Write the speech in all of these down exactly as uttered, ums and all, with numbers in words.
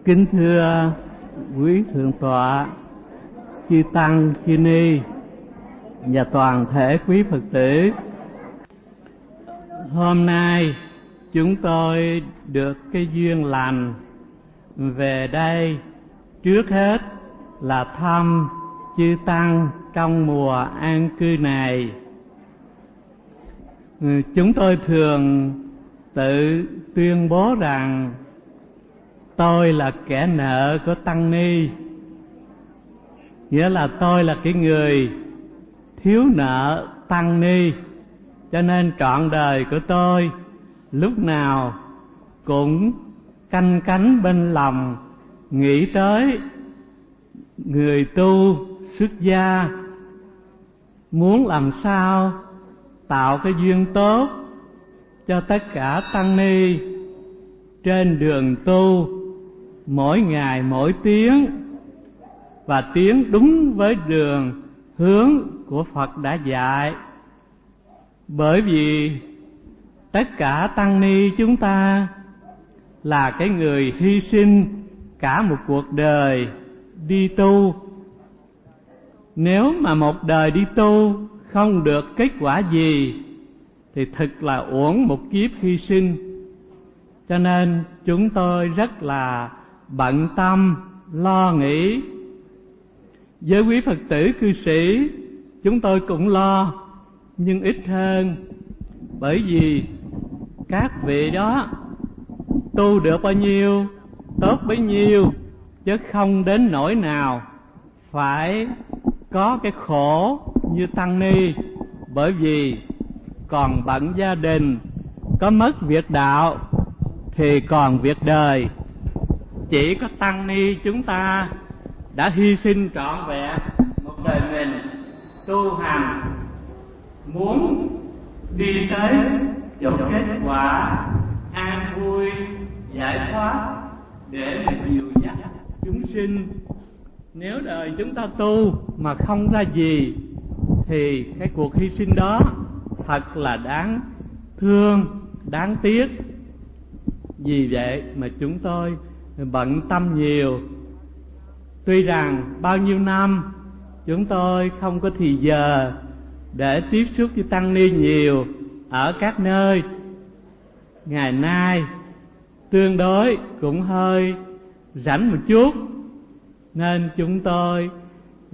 Kính thưa quý thượng tọa, chư tăng, chư ni và toàn thể quý Phật tử, hôm nay chúng tôi được cái duyên lành về đây, trước hết là thăm chư tăng trong mùa an cư này. Chúng tôi thường tự tuyên bố rằng tôi là kẻ nợ của tăng ni, nghĩa là tôi là cái người thiếu nợ tăng ni, cho nên trọn đời của tôi lúc nào cũng canh cánh bên lòng nghĩ tới người tu xuất gia, muốn làm sao tạo cái duyên tốt cho tất cả tăng ni trên đường tu, mỗi ngày mỗi tiếng, và tiến đúng với đường hướng của Phật đã dạy. Bởi vì tất cả tăng ni chúng ta là cái người hy sinh cả một cuộc đời đi tu. Nếu mà một đời đi tu không được kết quả gì thì thực là uổng một kiếp hy sinh. Cho nên chúng tôi rất là bận tâm, lo nghĩ. Với quý Phật tử cư sĩ, chúng tôi cũng lo, nhưng ít hơn. Bởi vì các vị đó tu được bao nhiêu, tốt bấy nhiêu, chứ không đến nỗi nào phải có cái khổ như tăng ni. Bởi vì còn bận gia đình, có mất việc đạo thì còn việc đời. Chỉ có tăng ni chúng ta đã hy sinh trọn vẹn một đời mình tu hành, muốn đi tới chỗ kết quả an vui giải thoát để mà dìu dắt chúng sinh. Nếu đời chúng ta tu mà không ra gì thì cái cuộc hy sinh đó thật là đáng thương, đáng tiếc. Vì vậy mà chúng tôi bận tâm nhiều. Tuy rằng bao nhiêu năm chúng tôi không có thì giờ để tiếp xúc với tăng ni nhiều ở các nơi, ngày nay tương đối cũng hơi rảnh một chút, nên chúng tôi uh,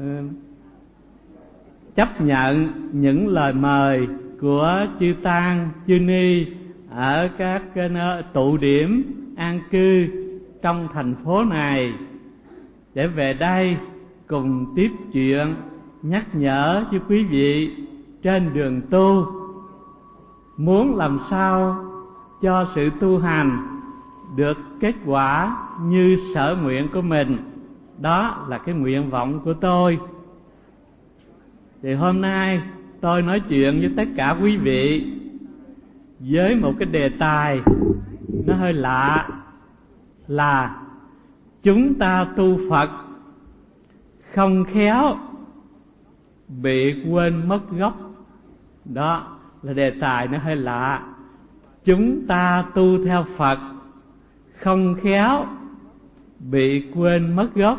chấp nhận những lời mời của chư tăng, chư ni ở các cái nơi tụ điểm an cư trong thành phố này, để về đây cùng tiếp chuyện, nhắc nhở cho quý vị trên đường tu, muốn làm sao cho sự tu hành được kết quả như sở nguyện của mình. Đó là cái nguyện vọng của tôi. Thì hôm nay tôi nói chuyện với tất cả quý vị với một cái đề tài nó hơi lạ, là chúng ta tu Phật không khéo bị quên mất gốc. Đó là đề tài nó hơi lạ. Chúng ta tu theo Phật không khéo bị quên mất gốc.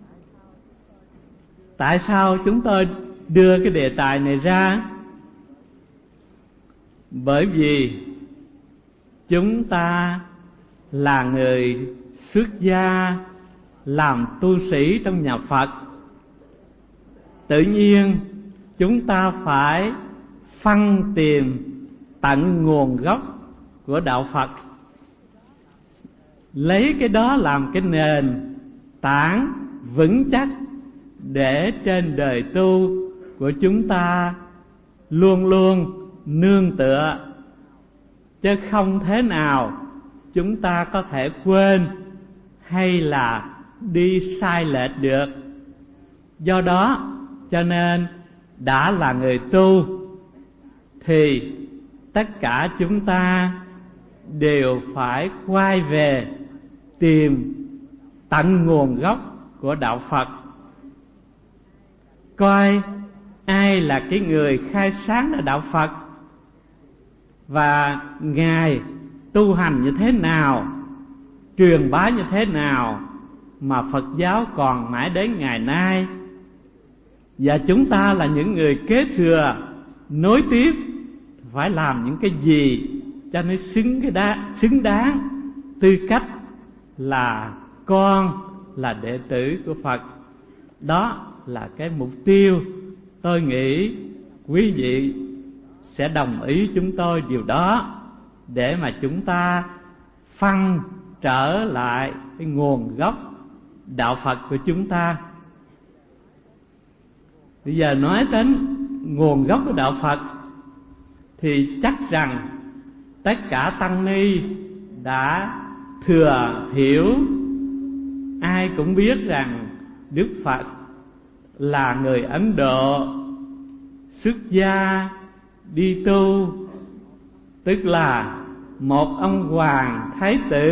Tại sao chúng tôi đưa cái đề tài này ra? Bởi vì chúng ta là người xuất gia, làm tu sĩ trong nhà Phật, tự nhiên chúng ta phải phân tìm tận nguồn gốc của đạo Phật, lấy cái đó làm cái nền tảng vững chắc để trên đời tu của chúng ta luôn luôn nương tựa, chứ không thế nào chúng ta có thể quên hay là đi sai lệch được. Do đó cho nên đã là người tu thì tất cả chúng ta đều phải quay về tìm tận nguồn gốc của đạo Phật, coi ai là cái người khai sáng ra đạo Phật, và Ngài tu hành như thế nào, truyền bá như thế nào mà Phật giáo còn mãi đến ngày nay. Và chúng ta là những người kế thừa, nối tiếp, phải làm những cái gì cho nó xứng cái đá, xứng đáng tư cách là con, là đệ tử của Phật. Đó là cái mục tiêu. Tôi nghĩ quý vị sẽ đồng ý chúng tôi điều đó, để mà chúng ta phăng trở lại cái nguồn gốc đạo Phật của chúng ta. Bây giờ nói đến nguồn gốc của đạo Phật thì chắc rằng tất cả tăng ni đã thừa hiểu, ai cũng biết rằng Đức Phật là người Ấn Độ xuất gia đi tu, tức là một ông hoàng thái tử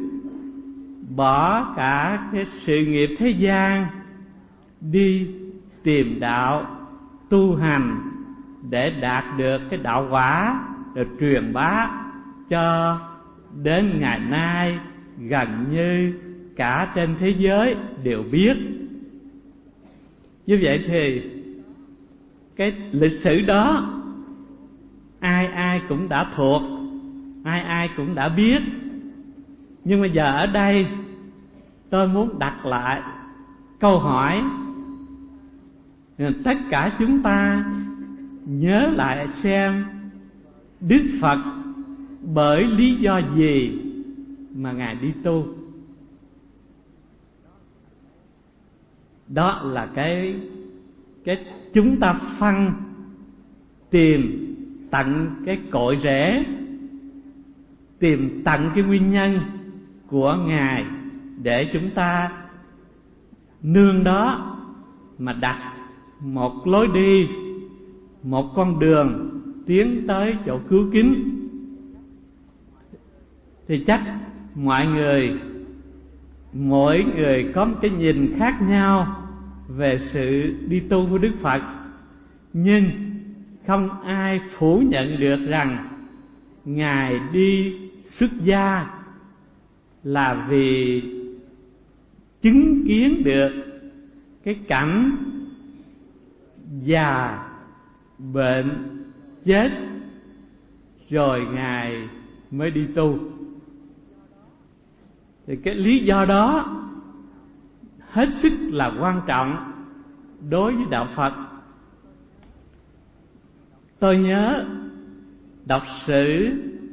bỏ cả cái sự nghiệp thế gian đi tìm đạo tu hành để đạt được cái đạo quả, được truyền bá cho đến ngày nay gần như cả trên thế giới đều biết. Như vậy thì cái lịch sử đó ai ai cũng đã thuộc, ai ai cũng đã biết. Nhưng mà giờ ở đây tôi muốn đặt lại câu hỏi, tất cả chúng ta nhớ lại xem Đức Phật bởi lý do gì mà Ngài đi tu. Đó là cái cái chúng ta phân tìm tận cái cội rễ, tìm tận cái nguyên nhân của Ngài, để chúng ta nương đó mà đặt một lối đi, một con đường tiến tới chỗ cứu kính. Thì chắc mọi người, mỗi người có một cái nhìn khác nhau về sự đi tu của Đức Phật, nhưng không ai phủ nhận được rằng Ngài đi xuất gia là vì chứng kiến được cái cảnh già, bệnh, chết, rồi Ngài mới đi tu. Thì cái lý do đó hết sức là quan trọng đối với đạo Phật. Tôi nhớ đọc sử,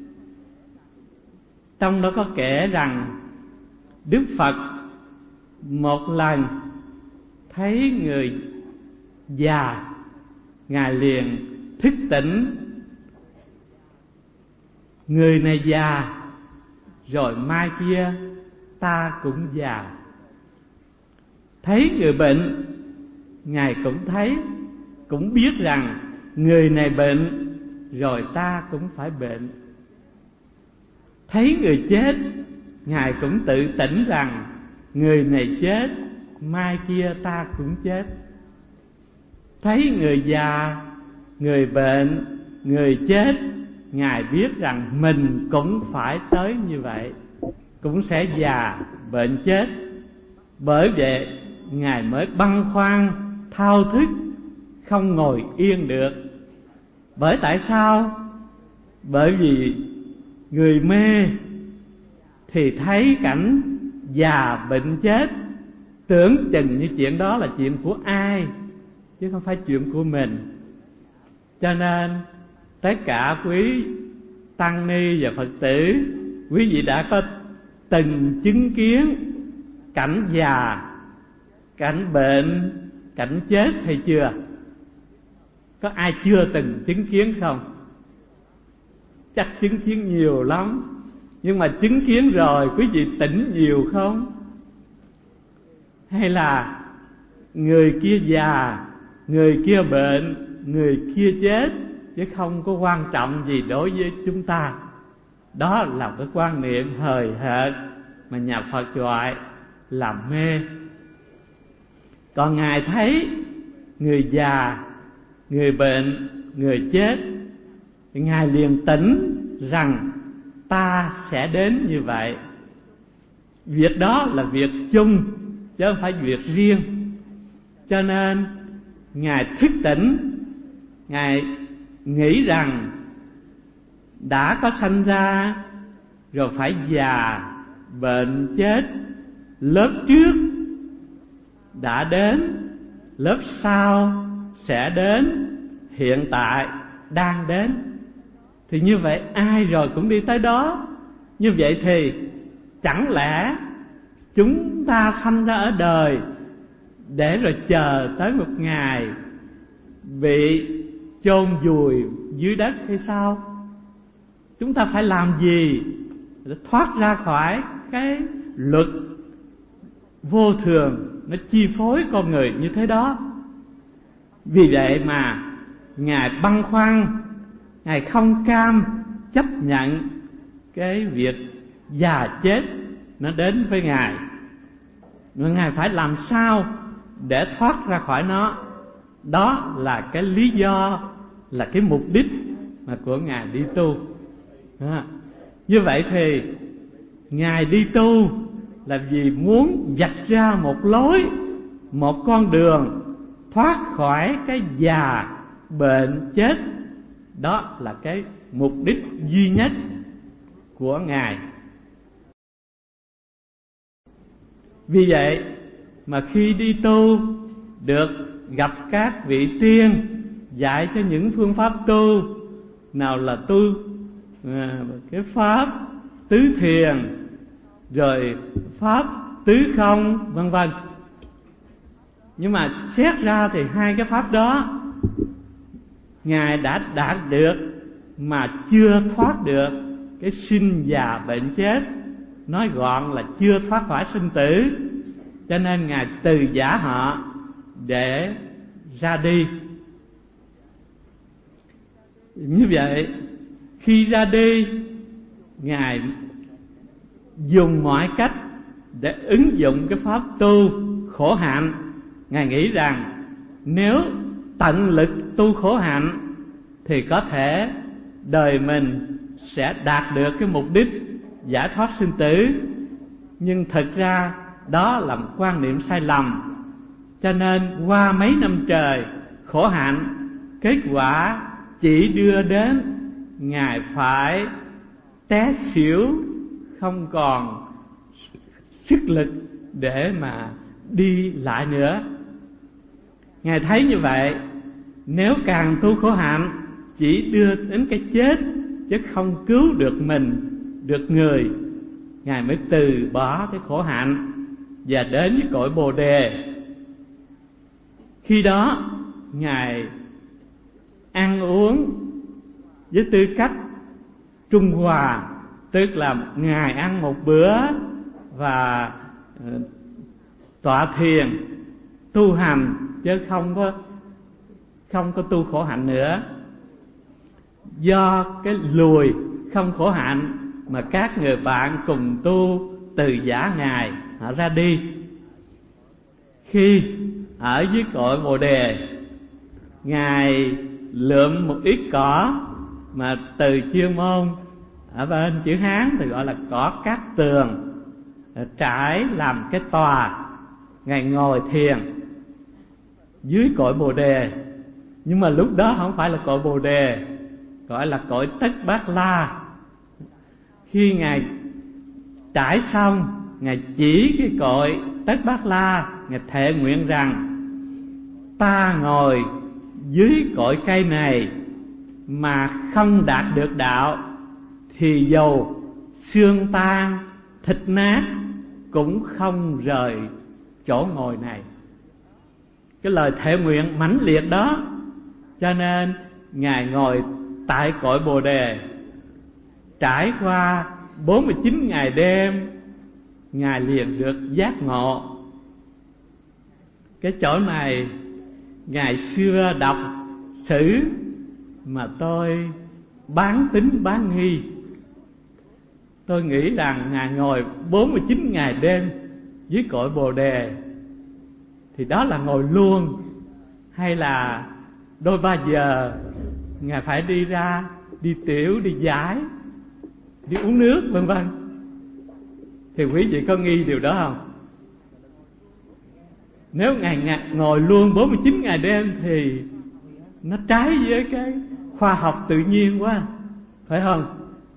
trong đó có kể rằng Đức Phật một lần thấy người già, Ngài liền thức tỉnh. Người này già, rồi mai kia ta cũng già. Thấy người bệnh, Ngài cũng thấy, cũng biết rằng người này bệnh, rồi ta cũng phải bệnh. Thấy người chết, Ngài cũng tự tỉnh rằng người này chết, mai kia ta cũng chết. Thấy người già, người bệnh, người chết, Ngài biết rằng mình cũng phải tới như vậy, cũng sẽ già, bệnh, chết. Bởi vậy Ngài mới băn khoăn, thao thức, không ngồi yên được. Bởi tại sao? Bởi vì người mê thì thấy cảnh già, bệnh, chết, tưởng chừng như chuyện đó là chuyện của ai, chứ không phải chuyện của mình. Cho nên tất cả quý tăng ni và Phật tử, quý vị đã có từng chứng kiến cảnh già, cảnh bệnh, cảnh chết hay chưa? Có ai chưa từng chứng kiến không? Chắc chứng kiến nhiều lắm. Nhưng mà chứng kiến rồi quý vị tỉnh nhiều không? Hay là người kia già, người kia bệnh, người kia chết, chứ không có quan trọng gì đối với chúng ta. Đó là cái quan niệm hời hợt mà nhà Phật gọi là mê. Còn Ngài thấy người già, người bệnh, người chết, thì Ngài liền tỉnh rằng ta sẽ đến như vậy. Việc đó là việc chung chứ không phải việc riêng. Cho nên Ngài thức tỉnh, Ngài nghĩ rằng đã có sanh ra rồi phải già, bệnh, chết. Lớp trước đã đến, lớp sau sẽ đến, hiện tại đang đến. Thì như vậy ai rồi cũng đi tới đó. Như vậy thì chẳng lẽ chúng ta sanh ra ở đời để rồi chờ tới một ngày bị chôn vùi dưới đất hay sao? Chúng ta phải làm gì để thoát ra khỏi cái luật vô thường nó chi phối con người như thế đó? Vì vậy mà Ngài băn khoăn, Ngài không cam chấp nhận cái việc già chết nó đến với Ngài, mà Ngài phải làm sao để thoát ra khỏi nó. Đó là cái lý do, là cái mục đích mà của Ngài đi tu. À, như vậy thì Ngài đi tu là vì muốn vạch ra một lối, một con đường thoát khỏi cái già, bệnh, chết. Đó là cái mục đích duy nhất của Ngài. Vì vậy mà khi đi tu được gặp các vị tiên dạy cho những phương pháp tu, nào là tu à, cái pháp tứ thiền, rồi pháp tứ không, vân vân. Nhưng mà xét ra thì hai cái pháp đó Ngài đã đạt được mà chưa thoát được cái sinh già bệnh chết. Nói gọn là chưa thoát khỏi sinh tử. Cho nên Ngài từ giả họ để ra đi. Như vậy khi ra đi, Ngài dùng mọi cách để ứng dụng cái pháp tu khổ hạnh. Ngài nghĩ rằng nếu tận lực tu khổ hạnh thì có thể đời mình sẽ đạt được cái mục đích giải thoát sinh tử. Nhưng thực ra đó là một quan niệm sai lầm. Cho nên qua mấy năm trời khổ hạnh, kết quả chỉ đưa đến Ngài phải té xỉu, không còn sức lực để mà đi lại nữa. Ngài thấy như vậy, nếu càng tu khổ hạnh chỉ đưa đến cái chết chứ không cứu được mình, được người, Ngài mới từ bỏ cái khổ hạnh và đến với cội Bồ Đề. Khi đó Ngài ăn uống với tư cách trung hòa, tức là Ngài ăn một bữa và tọa thiền tu hành, chứ không có không có tu khổ hạnh nữa. Do cái lùi không khổ hạnh mà các người bạn cùng tu từ giả Ngài họ ra đi. Khi ở dưới cội Bồ Đề, Ngài lượm một ít cỏ mà từ chuyên môn ở bên chữ Hán thì gọi là cỏ cát tường, trải làm cái tòa. Ngài ngồi thiền dưới cội Bồ Đề. Nhưng mà lúc đó không phải là cội Bồ Đề, gọi là cội Tất Bát La. Khi Ngài trải xong, Ngài chỉ cái cội Tất Bát La, Ngài thệ nguyện rằng: ta ngồi dưới cội cây này mà không đạt được đạo thì dầu xương tan thịt nát cũng không rời chỗ ngồi này. Cái lời thệ nguyện mãnh liệt đó, cho nên Ngài ngồi tại cội Bồ Đề. Trải qua bốn mươi chín ngày đêm, Ngài liền được giác ngộ. Cái chỗ này ngày xưa đọc sử mà tôi bán tín bán nghi. Tôi nghĩ rằng Ngài ngồi bốn mươi chín ngày đêm dưới cội Bồ Đề thì đó là ngồi luôn, hay là đôi ba giờ Ngài phải đi ra, đi tiểu, đi giải, đi uống nước vân vân. Thì quý vị có nghi điều đó không? Nếu Ngài ngồi luôn bốn mươi chín ngày đêm thì nó trái với cái khoa học tự nhiên quá, phải không?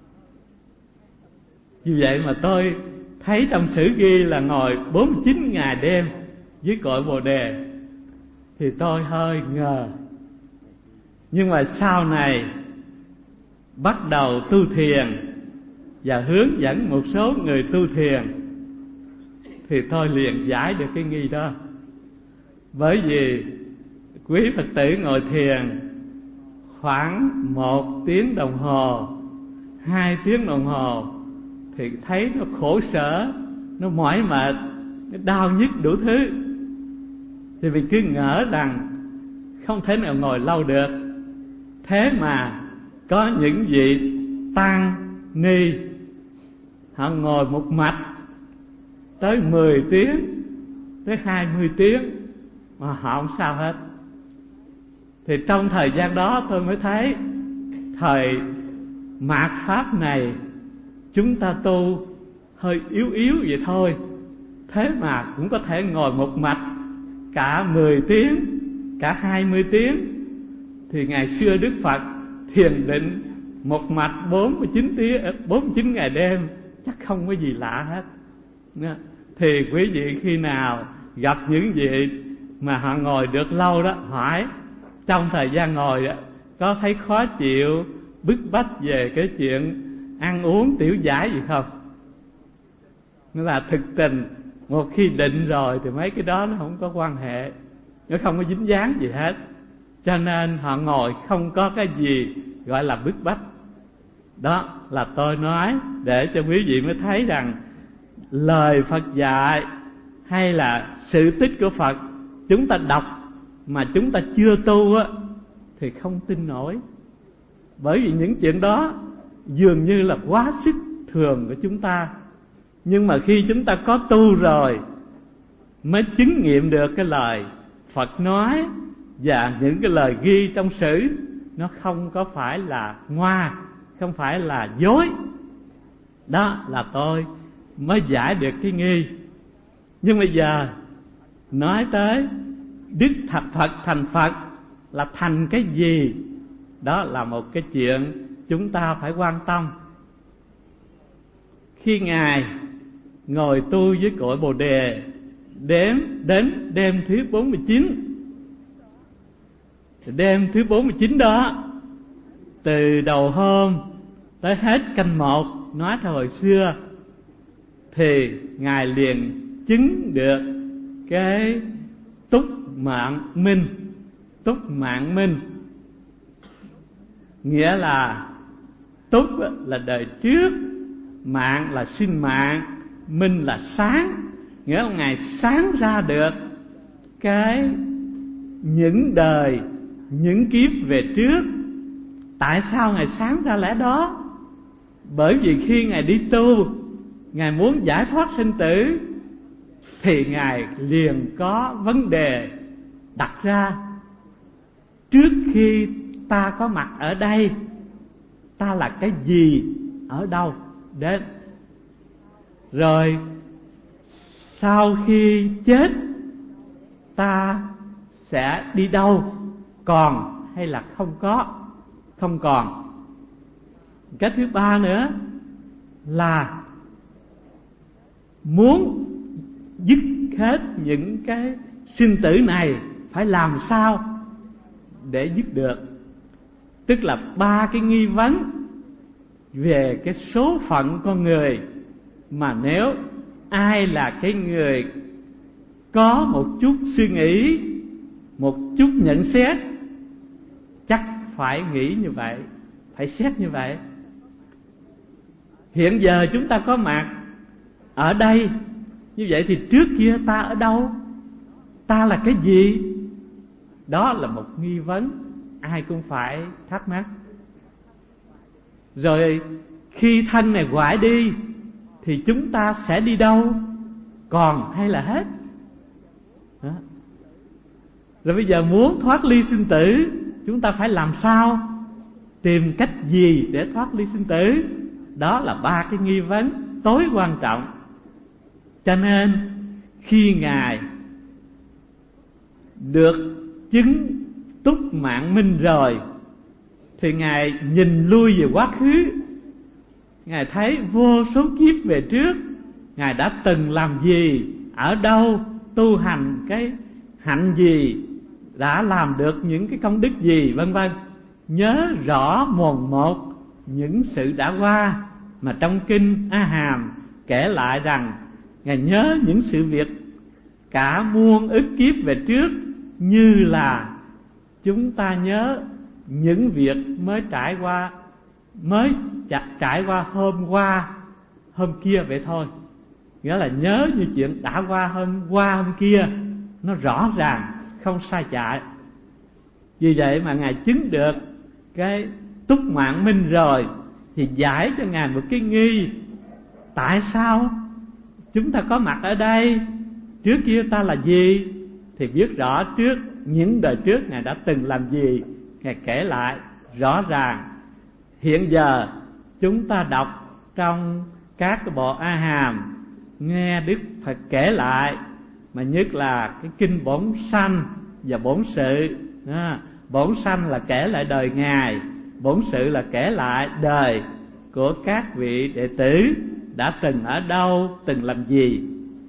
Vì vậy mà tôi thấy trong sử ghi là ngồi bốn mươi chín ngày đêm dưới cội Bồ Đề thì tôi hơi ngờ. Nhưng mà sau này bắt đầu tu thiền và hướng dẫn một số người tu thiền thì tôi liền giải được cái nghi đó. Bởi vì quý Phật tử ngồi thiền khoảng một tiếng đồng hồ, hai tiếng đồng hồ thì thấy nó khổ sở, nó mỏi mệt, nó đau nhức đủ thứ, thì mình cứ ngỡ rằng không thể nào ngồi lâu được. Thế mà có những vị tăng ni họ ngồi một mạch tới mười tiếng, tới hai mươi tiếng mà họ không sao hết. Thì trong thời gian đó tôi mới thấy thời mạt pháp này chúng ta tu hơi yếu yếu vậy thôi, thế mà cũng có thể ngồi một mạch cả mười tiếng, cả hai mươi tiếng. Thì ngày xưa Đức Phật thiền định một mạch bốn mươi chín tiếng, bốn mươi chín ngày đêm chắc không có gì lạ hết. Thì quý vị khi nào gặp những vị mà họ ngồi được lâu đó, hỏi trong thời gian ngồi đó, có thấy khó chịu, bức bách về cái chuyện ăn uống tiểu giải gì không? Nó là thực tình, một khi định rồi thì mấy cái đó nó không có quan hệ, nó không có dính dáng gì hết. Cho nên họ ngồi không có cái gì gọi là bức bách. Đó là tôi nói để cho quý vị mới thấy rằng lời Phật dạy hay là sự tích của Phật chúng ta đọc mà chúng ta chưa tu á thì không tin nổi. Bởi vì những chuyện đó dường như là quá sức thường của chúng ta. Nhưng mà khi chúng ta có tu rồi mới chứng nghiệm được cái lời Phật nói và những cái lời ghi trong sử nó không có phải là ngoa, không phải là dối. Đó là tôi mới giải được cái nghi. Nhưng bây giờ nói tới Đức Thập Phật thành Phật là thành cái gì? Đó là một cái chuyện chúng ta phải quan tâm. Khi Ngài ngồi tu với cội Bồ Đề đến, đến đêm thứ bốn mươi chín, đêm thứ bốn mươi chín đó, từ đầu hôm tới hết canh một, nói theo hồi xưa, thì Ngài liền chứng được cái túc mạng minh. Túc mạng minh nghĩa là túc là đời trước, mạng là sinh mạng, minh là sáng. Nghĩa là Ngài sáng ra được cái những đời, những kiếp về trước. Tại sao Ngài sáng ra lẽ đó? Bởi vì khi Ngài đi tu, Ngài muốn giải thoát sinh tử, thì Ngài liền có vấn đề đặt ra. Trước khi ta có mặt ở đây, ta là cái gì, ở đâu đến? Rồi sau khi chết ta sẽ đi đâu, còn hay là không có, không còn. Cái thứ ba nữa là muốn dứt hết những cái sinh tử này phải làm sao để dứt được. Tức là ba cái nghi vấn về cái số phận con người, mà nếu ai là cái người có một chút suy nghĩ, một chút nhận xét, chắc phải nghĩ như vậy, phải xét như vậy. Hiện giờ chúng ta có mặt ở đây, như vậy thì trước kia ta ở đâu? Ta là cái gì? Đó là một nghi vấn ai cũng phải thắc mắc. Rồi khi thân này hoại đi thì chúng ta sẽ đi đâu, còn hay là hết? Đó. Rồi bây giờ muốn thoát ly sinh tử, chúng ta phải làm sao? Tìm cách gì để thoát ly sinh tử? Đó là ba cái nghi vấn tối quan trọng. Cho nên khi Ngài được chứng túc mạng minh rồi, thì Ngài nhìn lui về quá khứ. Ngài thấy vô số kiếp về trước Ngài đã từng làm gì, ở đâu, tu hành cái hạnh gì, đã làm được những cái công đức gì, vân vân. Nhớ rõ mồn một những sự đã qua, mà trong kinh A Hàm kể lại rằng Ngài nhớ những sự việc cả muôn ức kiếp về trước, như là chúng ta nhớ những việc mới trải qua, mới trải qua hôm qua, hôm kia vậy thôi. Nghĩa là nhớ như chuyện đã qua hôm qua hôm kia, nó rõ ràng, không sai chạy. Vì vậy mà Ngài chứng được cái túc mạng minh rồi, thì giải cho Ngài một cái nghi: tại sao chúng ta có mặt ở đây, trước kia ta là gì? Thì biết rõ trước những đời trước Ngài đã từng làm gì, Ngài kể lại rõ ràng. Hiện giờ chúng ta đọc trong các cái bộ A Hàm, nghe Đức Phật kể lại, mà nhất là cái kinh Bổn Sanh và Bổn Sự. Đó, Bổn Sanh là kể lại đời Ngài, Bổn Sự là kể lại đời của các vị đệ tử đã từng ở đâu, từng làm gì.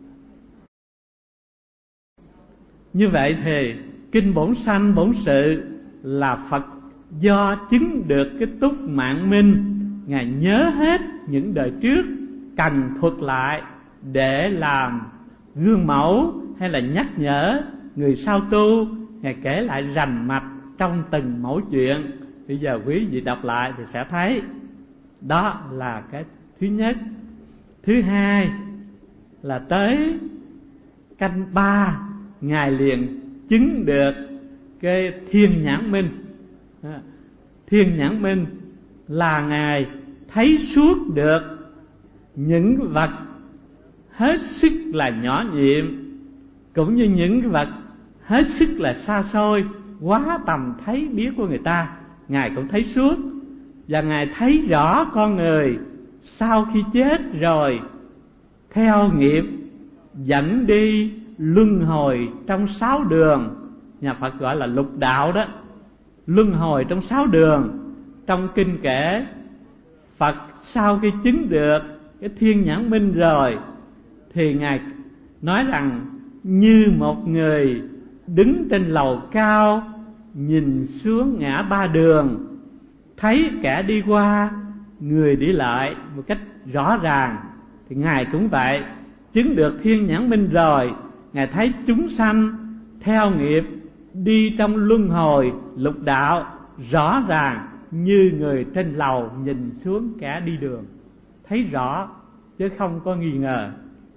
Như vậy thì kinh Bổn Sanh, Bổn Sự là Phật do chứng được cái túc mạng minh, Ngài nhớ hết những đời trước, cần thuật lại để làm gương mẫu hay là nhắc nhở người sau tu. Ngài kể lại rành mạch trong từng mẫu chuyện. Bây giờ quý vị đọc lại thì sẽ thấy. Đó là cái thứ nhất. Thứ hai là tới canh ba, Ngài liền chứng được cái thiên nhãn minh. Thiên nhãn minh là Ngài thấy suốt được những vật hết sức là nhỏ nhiệm, cũng như những vật hết sức là xa xôi, quá tầm thấy biết của người ta, Ngài cũng thấy suốt. Và Ngài thấy rõ con người sau khi chết rồi theo nghiệp dẫn đi luân hồi trong sáu đường, nhà Phật gọi là lục đạo đó. Luân hồi trong sáu đường. Trong kinh kể Phật sau khi chứng được cái thiên nhãn minh rồi, thì Ngài nói rằng như một người đứng trên lầu cao, nhìn xuống ngã ba đường, thấy kẻ đi qua, người đi lại một cách rõ ràng. Thì Ngài cũng vậy, chứng được thiên nhãn minh rồi, Ngài thấy chúng sanh theo nghiệp đi trong luân hồi lục đạo rõ ràng, như người trên lầu nhìn xuống kẻ đi đường, thấy rõ chứ không có nghi ngờ.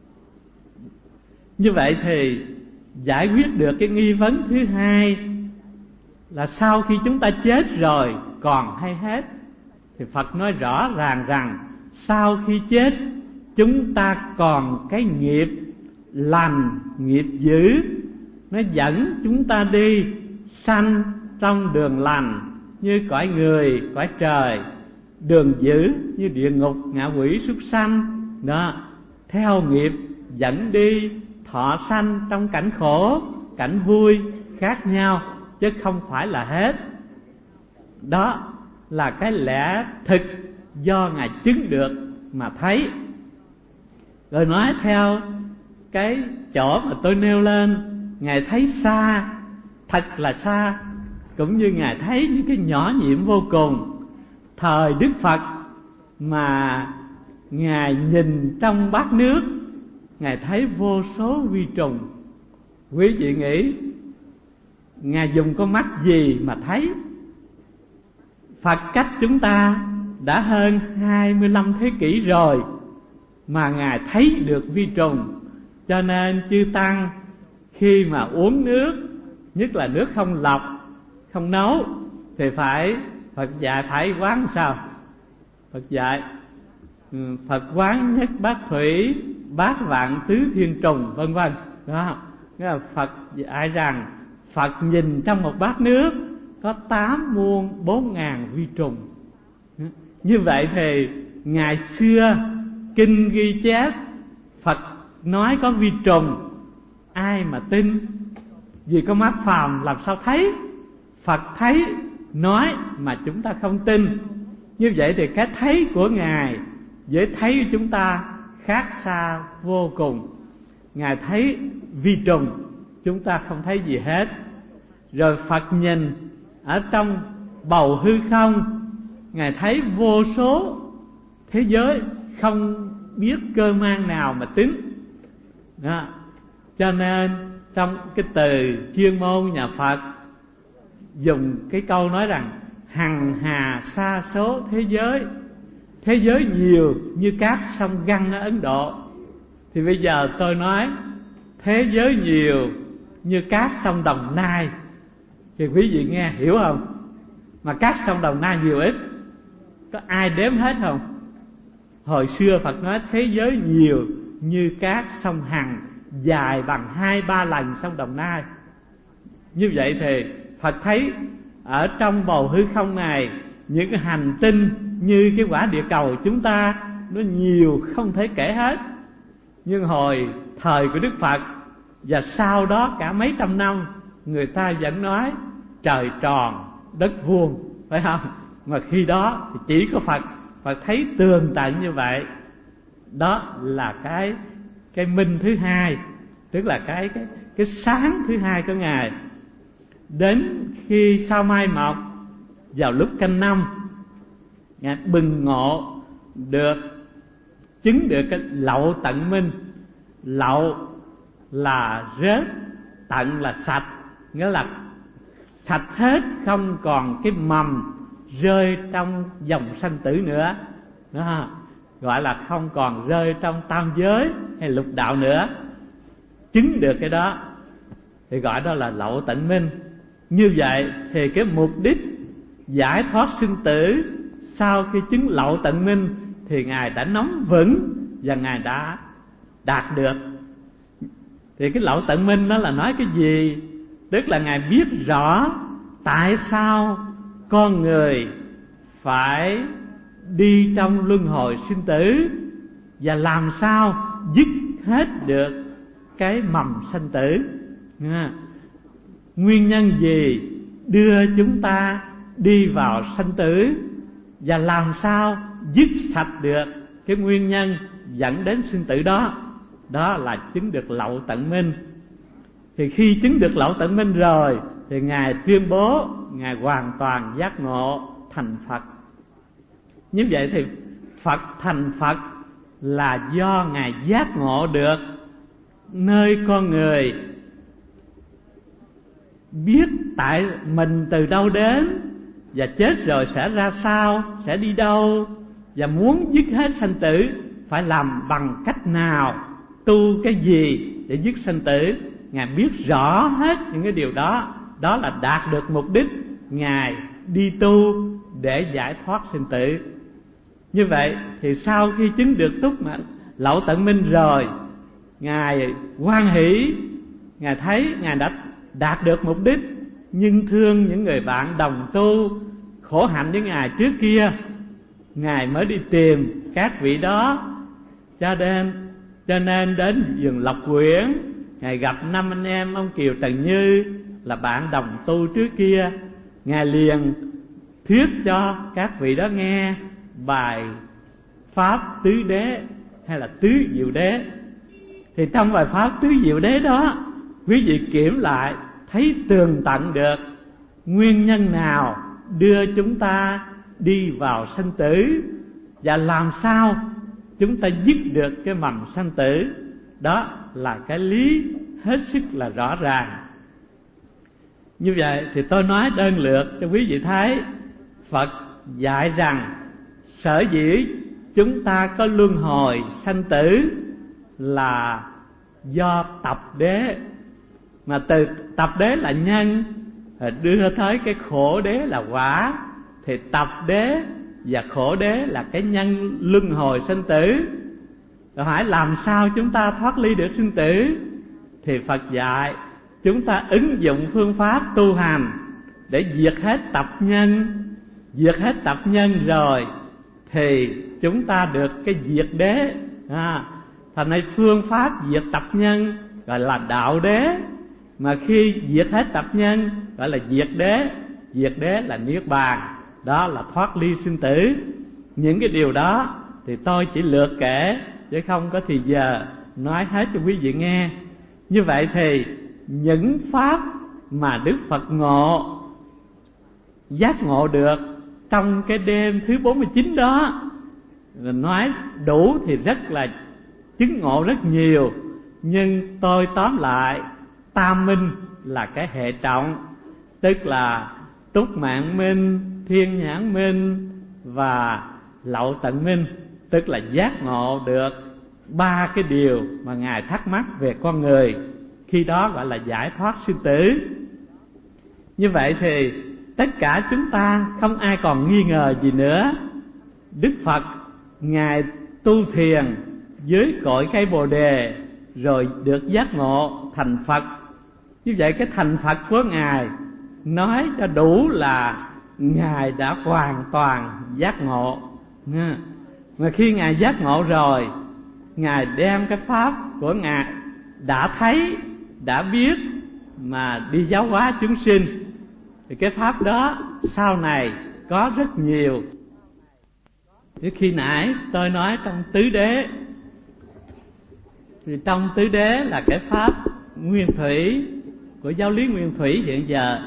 Như vậy thì giải quyết được cái nghi vấn thứ hai là sau khi chúng ta chết rồi còn hay hết. Thì Phật nói rõ ràng rằng sau khi chết chúng ta còn cái nghiệp lành, nghiệp dữ, nó dẫn chúng ta đi sanh trong đường lành như cõi người, cõi trời, đường dữ như địa ngục, ngạ quỷ, súc sanh. Đó, theo nghiệp dẫn đi thọ sanh trong cảnh khổ, cảnh vui khác nhau, chứ không phải là hết. Đó là cái lẽ thực do Ngài chứng được mà thấy. Rồi nói theo cái chỗ mà tôi nêu lên, Ngài thấy xa, thật là xa, cũng như Ngài thấy những cái nhỏ nhiệm vô cùng. Thời Đức Phật mà Ngài nhìn trong bát nước, Ngài thấy vô số vi trùng. Quý vị nghĩ Ngài dùng con mắt gì mà thấy? Phật cách chúng ta đã hơn hai mươi lăm thế kỷ rồi mà Ngài thấy được vi trùng. Cho nên chư Tăng khi mà uống nước, nhất là nước không lọc, không nấu, thì phải Phật dạy phải quán sao? Phật dạy Phật quán nhất bát thủy, bát vạn tứ thiên trùng, vân vân. Đó, nghĩa là Phật dạy rằng Phật nhìn trong một bát nước có tám muôn bốn ngàn vi trùng. Như vậy thì ngày xưa kinh ghi chép Phật nói có vi trùng, ai mà tin? Vì có mắt phàm làm sao thấy? Phật thấy nói mà chúng ta không tin. Như vậy thì cái thấy của Ngài với thấy của chúng ta khác xa vô cùng. Ngài thấy vi trùng, chúng ta không thấy gì hết. Rồi Phật nhìn ở trong bầu hư không, Ngài thấy vô số thế giới không biết cơ man nào mà tính đó. Cho nên trong cái từ chuyên môn nhà Phật dùng cái câu nói rằng hằng hà sa số thế giới, thế giới nhiều như các sông Găng ở Ấn Độ. Thì bây giờ tôi nói thế giới nhiều như các sông Đồng Nai, thì quý vị nghe hiểu không? Mà các sông Đồng Nai nhiều ít, có ai đếm hết không? Hồi xưa Phật nói thế giới nhiều như các sông Hằng, dài bằng hai ba lần sông Đồng Nai. Như vậy thì Phật thấy ở trong bầu hư không này những cái hành tinh như cái quả địa cầu chúng ta nó nhiều không thể kể hết. Nhưng hồi thời của Đức Phật và sau đó cả mấy trăm năm, người ta vẫn nói trời tròn đất vuông, phải không? Mà khi đó thì chỉ có Phật Phật thấy tường tận như vậy. Đó là cái cái minh thứ hai, tức là cái cái cái sáng thứ hai của Ngài. Đến khi sao mai mọc vào lúc canh năm, Ngài bừng ngộ được, chứng được cái lậu tận minh. Lậu là rớt, tận là sạch, nghĩa là sạch hết, không còn cái mầm rơi trong dòng sanh tử nữa đó. Gọi là không còn rơi trong tam giới hay lục đạo nữa. Chứng được cái đó thì gọi đó là lậu tận minh. Như vậy thì cái mục đích giải thoát sinh tử sau khi chứng lậu tận minh thì Ngài đã nắm vững và Ngài đã đạt được. Thì cái lậu tận minh đó là nói cái gì? Tức là Ngài biết rõ tại sao con người phải đi trong luân hồi sinh tử, và làm sao dứt hết được cái mầm sanh tử. Nguyên nhân gì đưa chúng ta đi vào sanh tử, và làm sao dứt sạch được cái nguyên nhân dẫn đến sinh tử đó. Đó là chứng được lậu tận minh. Thì khi chứng được lậu tận minh rồi thì Ngài tuyên bố Ngài hoàn toàn giác ngộ thành Phật. Như vậy thì Phật thành Phật là do Ngài giác ngộ được nơi con người biết tại mình từ đâu đến, và chết rồi sẽ ra sao, sẽ đi đâu, và muốn dứt hết sanh tử phải làm bằng cách nào, tu cái gì để dứt sanh tử. Ngài biết rõ hết những cái điều đó. Đó là đạt được mục đích Ngài đi tu để giải thoát sinh tử. Như vậy thì sau khi chứng được túc mà lậu tận minh rồi, Ngài hoan hỷ, Ngài thấy Ngài đã đạt được mục đích, nhưng thương những người bạn đồng tu khổ hạnh với Ngài trước kia, Ngài mới đi tìm các vị đó. Cho nên cho nên đến vườn Lộc Quyển, Ngài gặp năm anh em ông Kiều Trần Như là bạn đồng tu trước kia. Ngài liền thuyết cho các vị đó nghe bài Pháp Tứ Đế hay là Tứ Diệu Đế. Thì trong bài Pháp Tứ Diệu Đế đó, quý vị kiểm lại thấy tường tận được nguyên nhân nào đưa chúng ta đi vào sanh tử, và làm sao chúng ta dứt được cái mầm sanh tử. Đó là cái lý hết sức là rõ ràng. Như vậy thì tôi nói đơn lược cho quý vị thấy, Phật dạy rằng sở dĩ chúng ta có luân hồi sanh tử là do tập đế. Mà từ tập đế là nhân, đưa tới cái khổ đế là quả. Thì tập đế và khổ đế là cái nhân luân hồi sanh tử. Rồi hỏi làm sao chúng ta thoát ly được sinh tử? Thì Phật dạy chúng ta ứng dụng phương pháp tu hành để diệt hết tập nhân. Diệt hết tập nhân rồi thì chúng ta được cái diệt đế. à, Thành này phương pháp diệt tập nhân gọi là đạo đế. Mà khi diệt hết tập nhân gọi là diệt đế. Diệt đế là niết bàn, đó là thoát ly sinh tử. Những cái điều đó thì tôi chỉ lược kể, chứ không có thì giờ nói hết cho quý vị nghe. Như vậy thì những pháp mà Đức Phật ngộ, giác ngộ được trong cái đêm thứ bốn mươi chín đó, nói đủ thì rất là chứng ngộ rất nhiều. Nhưng tôi tóm lại, tam minh là cái hệ trọng, tức là túc mạng minh, thiên nhãn minh và lậu tận minh, tức là giác ngộ được ba cái điều mà Ngài thắc mắc về con người. Khi đó gọi là giải thoát sinh tử. Như vậy thì tất cả chúng ta không ai còn nghi ngờ gì nữa. Đức Phật Ngài tu thiền dưới cội cây Bồ Đề, rồi được giác ngộ thành Phật. Như vậy cái thành Phật của Ngài nói cho đủ là Ngài đã hoàn toàn giác ngộ. Mà khi Ngài giác ngộ rồi, Ngài đem cái pháp của Ngài đã thấy, đã biết mà đi giáo hóa chúng sinh. Thì cái pháp đó sau này có rất nhiều. Như khi nãy tôi nói trong tứ đế, thì trong tứ đế là cái pháp nguyên thủy của giáo lý nguyên thủy hiện giờ.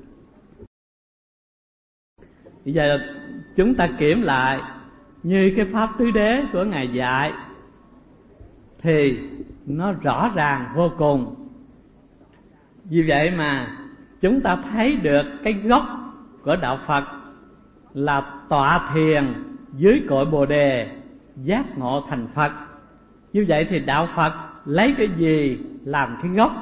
Bây giờ chúng ta kiểm lại, như cái pháp tứ đế của Ngài dạy thì nó rõ ràng vô cùng. Vì vậy mà chúng ta thấy được cái gốc của đạo Phật là tọa thiền dưới cội Bồ Đề, giác ngộ thành Phật. Như vậy thì đạo Phật lấy cái gì làm cái gốc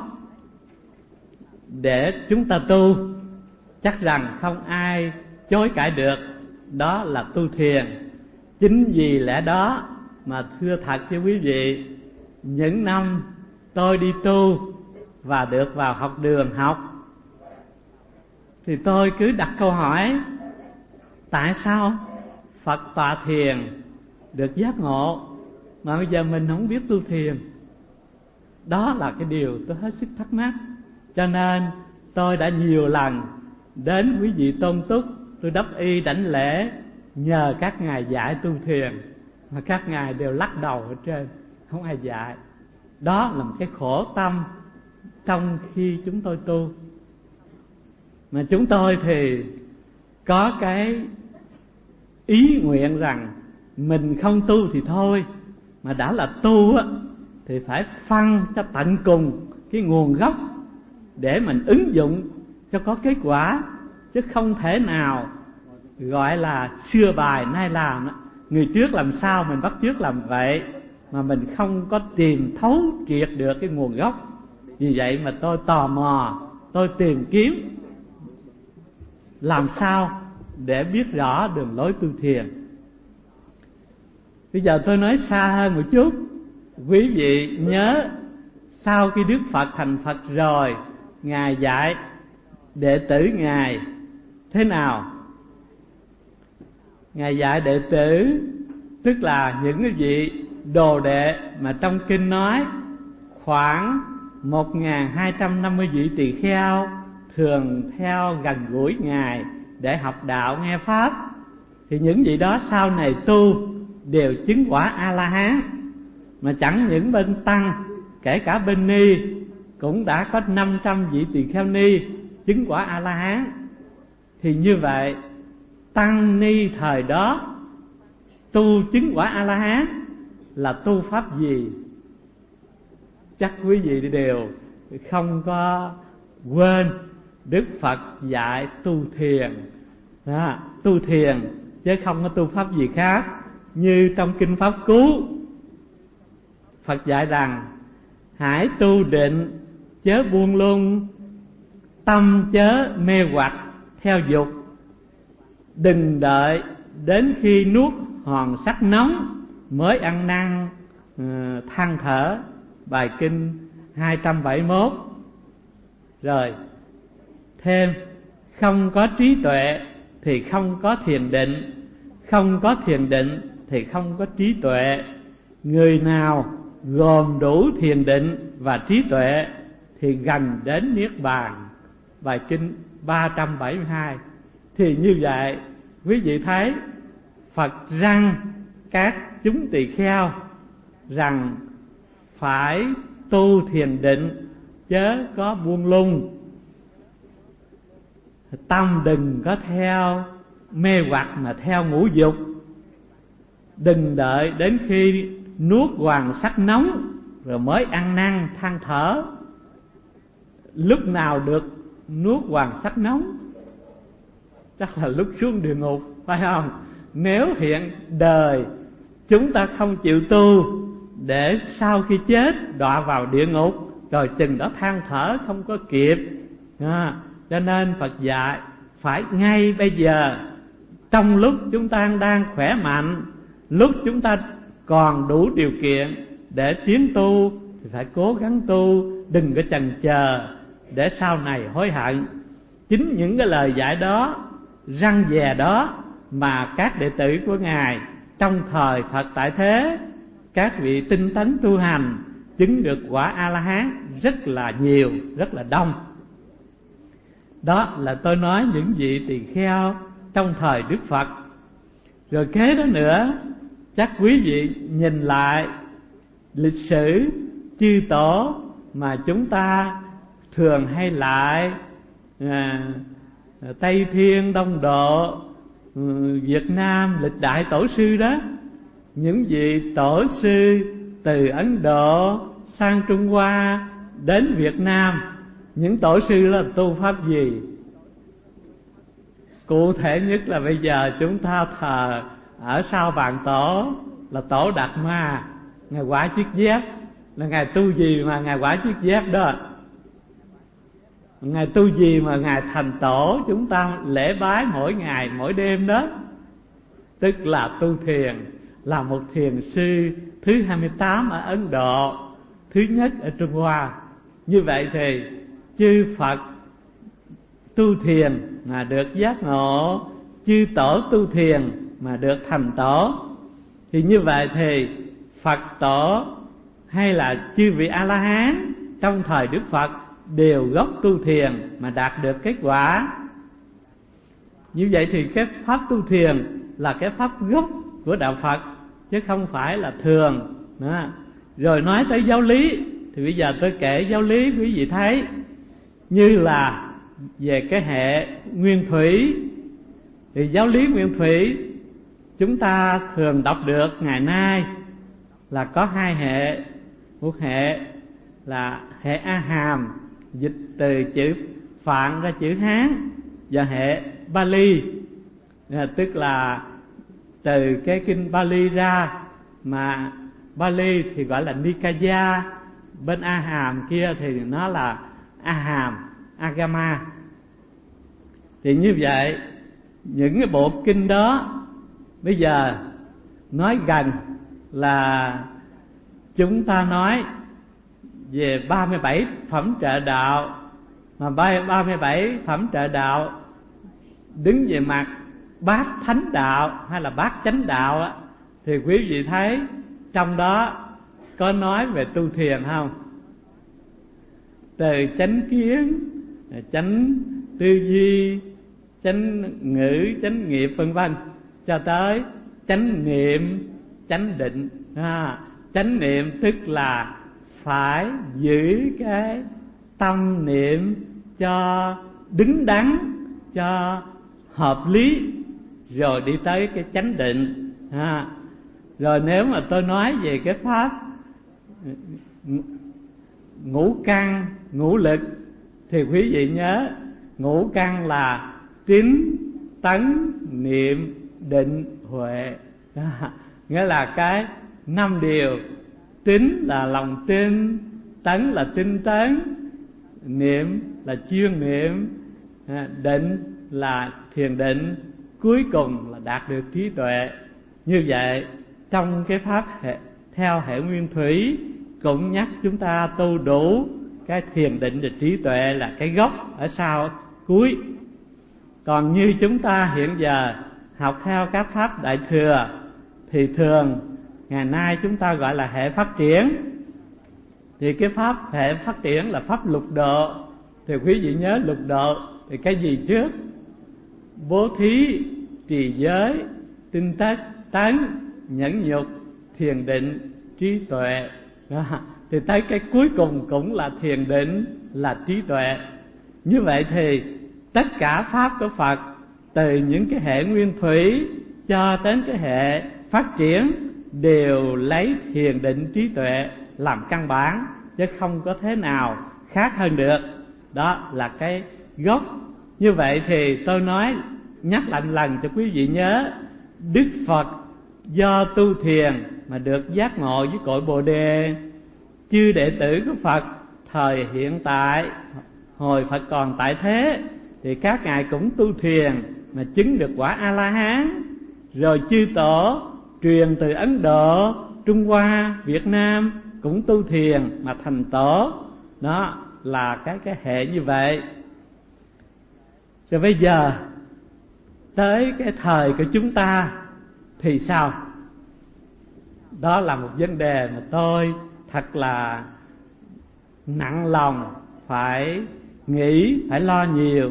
để chúng ta tu? Chắc rằng không ai chối cãi được, đó là tu thiền. Chính vì lẽ đó mà thưa thật với quý vị, những năm tôi đi tu và được vào học đường học, thì tôi cứ đặt câu hỏi: tại sao Phật tọa thiền được giác ngộ mà bây giờ mình không biết tu thiền? Đó là cái điều tôi hết sức thắc mắc. Cho nên tôi đã nhiều lần đến quý vị tôn túc, tôi đắp y đảnh lễ nhờ các ngài dạy tu thiền, mà các ngài đều lắc đầu ở trên, không ai dạy. Đó là một cái khổ tâm trong khi chúng tôi tu. Mà chúng tôi thì có cái ý nguyện rằng mình không tu thì thôi, mà đã là tu á thì phải phân cho tận cùng cái nguồn gốc để mình ứng dụng cho có kết quả, chứ không thể nào gọi là xưa bài nay làm. Người trước làm sao mình bắt chước làm vậy, mà mình không có tìm thấu triệt được cái nguồn gốc. Vì vậy mà tôi tò mò, tôi tìm kiếm làm sao để biết rõ đường lối tu thiền. Bây giờ tôi nói xa hơn một chút. Quý vị nhớ, sau khi Đức Phật thành Phật rồi, Ngài dạy đệ tử Ngài thế nào? Ngài dạy đệ tử, tức là những cái vị đồ đệ mà trong kinh nói khoảng một nghìn hai trăm năm mươi vị tỳ kheo thường theo gần gũi Ngài để học đạo nghe pháp. Thì những vị đó sau này tu đều chứng quả A-la-hán. Mà chẳng những bên tăng, kể cả bên ni cũng đã có năm trăm vị tỳ kheo ni chứng quả A-la-hán. Thì như vậy tăng ni thời đó tu chứng quả A-la-hán là tu pháp gì? Chắc quý vị đều không có quên Đức Phật dạy tu thiền. Đó, tu thiền chứ không có tu pháp gì khác. Như trong kinh Pháp Cú, Phật dạy rằng hãy tu định chớ buông lung, tâm chớ mê hoặc theo dục, đừng đợi đến khi nuốt hòn sắt nóng mới ăn năn uh, than thở. Bài kinh hai trăm bảy mươi mốt. Rồi thêm, không có trí tuệ thì không có thiền định, không có thiền định thì không có trí tuệ. Người nào gồm đủ thiền định và trí tuệ thì gần đến niết bàn. Bài kinh ba trăm bảy mươi hai. Thì như vậy quý vị thấy Phật răn các chúng tỳ kheo rằng phải tu thiền định, chớ có buông lung, tâm đừng có theo mê hoặc mà theo ngũ dục. Đừng đợi đến khi nuốt hoàng sắc nóng rồi mới ăn năn than thở. Lúc nào được nuốt hoàng sắc nóng? Chắc là lúc xuống địa ngục, phải không? Nếu hiện đời chúng ta không chịu tu, để sau khi chết đọa vào địa ngục, rồi chừng đó than thở không có kịp. à, Cho nên Phật dạy phải ngay bây giờ, trong lúc chúng ta đang khỏe mạnh, lúc chúng ta còn đủ điều kiện để tiến tu thì phải cố gắng tu, đừng có chần chờ để sau này hối hận. Chính những cái lời dạy đó, răn dè đó mà các đệ tử của Ngài trong thời Phật tại thế, các vị tinh tấn tu hành chứng được quả A-la-hán rất là nhiều, rất là đông. Đó là tôi nói những vị tỳ kheo trong thời Đức Phật. Rồi kế đó nữa, chắc quý vị nhìn lại lịch sử chư tổ mà chúng ta thường hay lại, à, Tây Thiên, Đông Độ, Việt Nam, lịch đại tổ sư đó. Những vị tổ sư từ Ấn Độ sang Trung Hoa đến Việt Nam, những tổ sư là tu pháp gì? Cụ thể nhất là bây giờ chúng ta thờ ở sau bàn tổ là tổ Đạt Ma, Ngài quả chiếc dép. Là Ngài tu gì mà Ngài quả chiếc dép đó? Ngài tu gì mà Ngài thành tổ chúng ta lễ bái mỗi ngày mỗi đêm đó? Tức là tu thiền, là một thiền sư thứ hai mươi tám ở Ấn Độ, thứ nhất ở Trung Hoa. Như vậy thì chư Phật tu thiền mà được giác ngộ, chư tổ tu thiền mà được thành tổ. Thì như vậy thì Phật tổ hay là chư vị A-la-hán trong thời Đức Phật đều gốc tu thiền mà đạt được kết quả. Như vậy thì cái pháp tu thiền là cái pháp gốc của đạo Phật, chứ không phải là thường đó. Rồi nói tới giáo lý thì bây giờ tôi kể giáo lý quý vị thấy. Như là về cái hệ nguyên thủy, thì giáo lý nguyên thủy chúng ta thường đọc được ngày nay là có hai hệ. Một hệ là hệ A Hàm, dịch từ chữ Phạn ra chữ Hán, và hệ Bali, tức là từ cái kinh Bali ra, mà Bali thì gọi là Nikaya, bên A Hàm kia thì nó là A Hàm, Agama. Thì như vậy những cái bộ kinh đó bây giờ nói gần là chúng ta nói về ba mươi bảy phẩm trợ đạo, mà ba mươi bảy phẩm trợ đạo đứng về mặt bát thánh đạo hay là bát chánh đạo á, thì quý vị thấy trong đó có nói về tu thiền không? Từ chánh kiến, chánh tư duy, chánh ngữ, chánh nghiệp vân vân, cho tới chánh niệm, chánh định. à, Chánh niệm tức là phải giữ cái tâm niệm cho đứng đắn, cho hợp lý, rồi đi tới cái chánh định. à. Rồi nếu mà tôi nói về cái pháp ngũ căn, ngũ lực, thì quý vị nhớ ngũ căn là tín, tấn, niệm, định, huệ. à, Nghĩa là cái năm điều. Tín là lòng tin, tấn là tinh tấn, niệm là chuyên niệm, định là thiền định, cuối cùng là đạt được trí tuệ. Như vậy trong cái pháp hệ, theo hệ nguyên thủy cũng nhắc chúng ta tu đủ cái thiền định và trí tuệ là cái gốc ở sau cuối. Còn như chúng ta hiện giờ học theo các pháp đại thừa thì thường ngày nay chúng ta gọi là hệ phát triển. Thì cái pháp hệ phát triển là pháp lục độ. Thì quý vị nhớ lục độ thì cái gì trước? Bố thí, trì giới, tinh tấn, tấn, nhẫn nhục, thiền định, trí tuệ. Đó. Thì tới cái cuối cùng cũng là thiền định, là trí tuệ. Như vậy thì tất cả pháp của Phật, từ những cái hệ nguyên thủy cho đến cái hệ phát triển, đều lấy thiền định trí tuệ làm căn bản, chứ không có thế nào khác hơn được. Đó là cái gốc. Như vậy thì tôi nói nhắc lại lần cho quý vị nhớ, Đức Phật do tu thiền mà được giác ngộ với cội Bồ Đề. Chư đệ tử của Phật thời hiện tại, hồi Phật còn tại thế, thì các ngài cũng tu thiền mà chứng được quả A-la-hán. Rồi chư tổ truyền từ Ấn Độ, Trung Hoa, Việt Nam cũng tu thiền mà thành tổ. Đó là cái cái hệ như vậy. Rồi bây giờ tới cái thời của chúng ta thì sao? Đó là một vấn đề mà tôi thật là nặng lòng phải nghĩ, phải lo nhiều.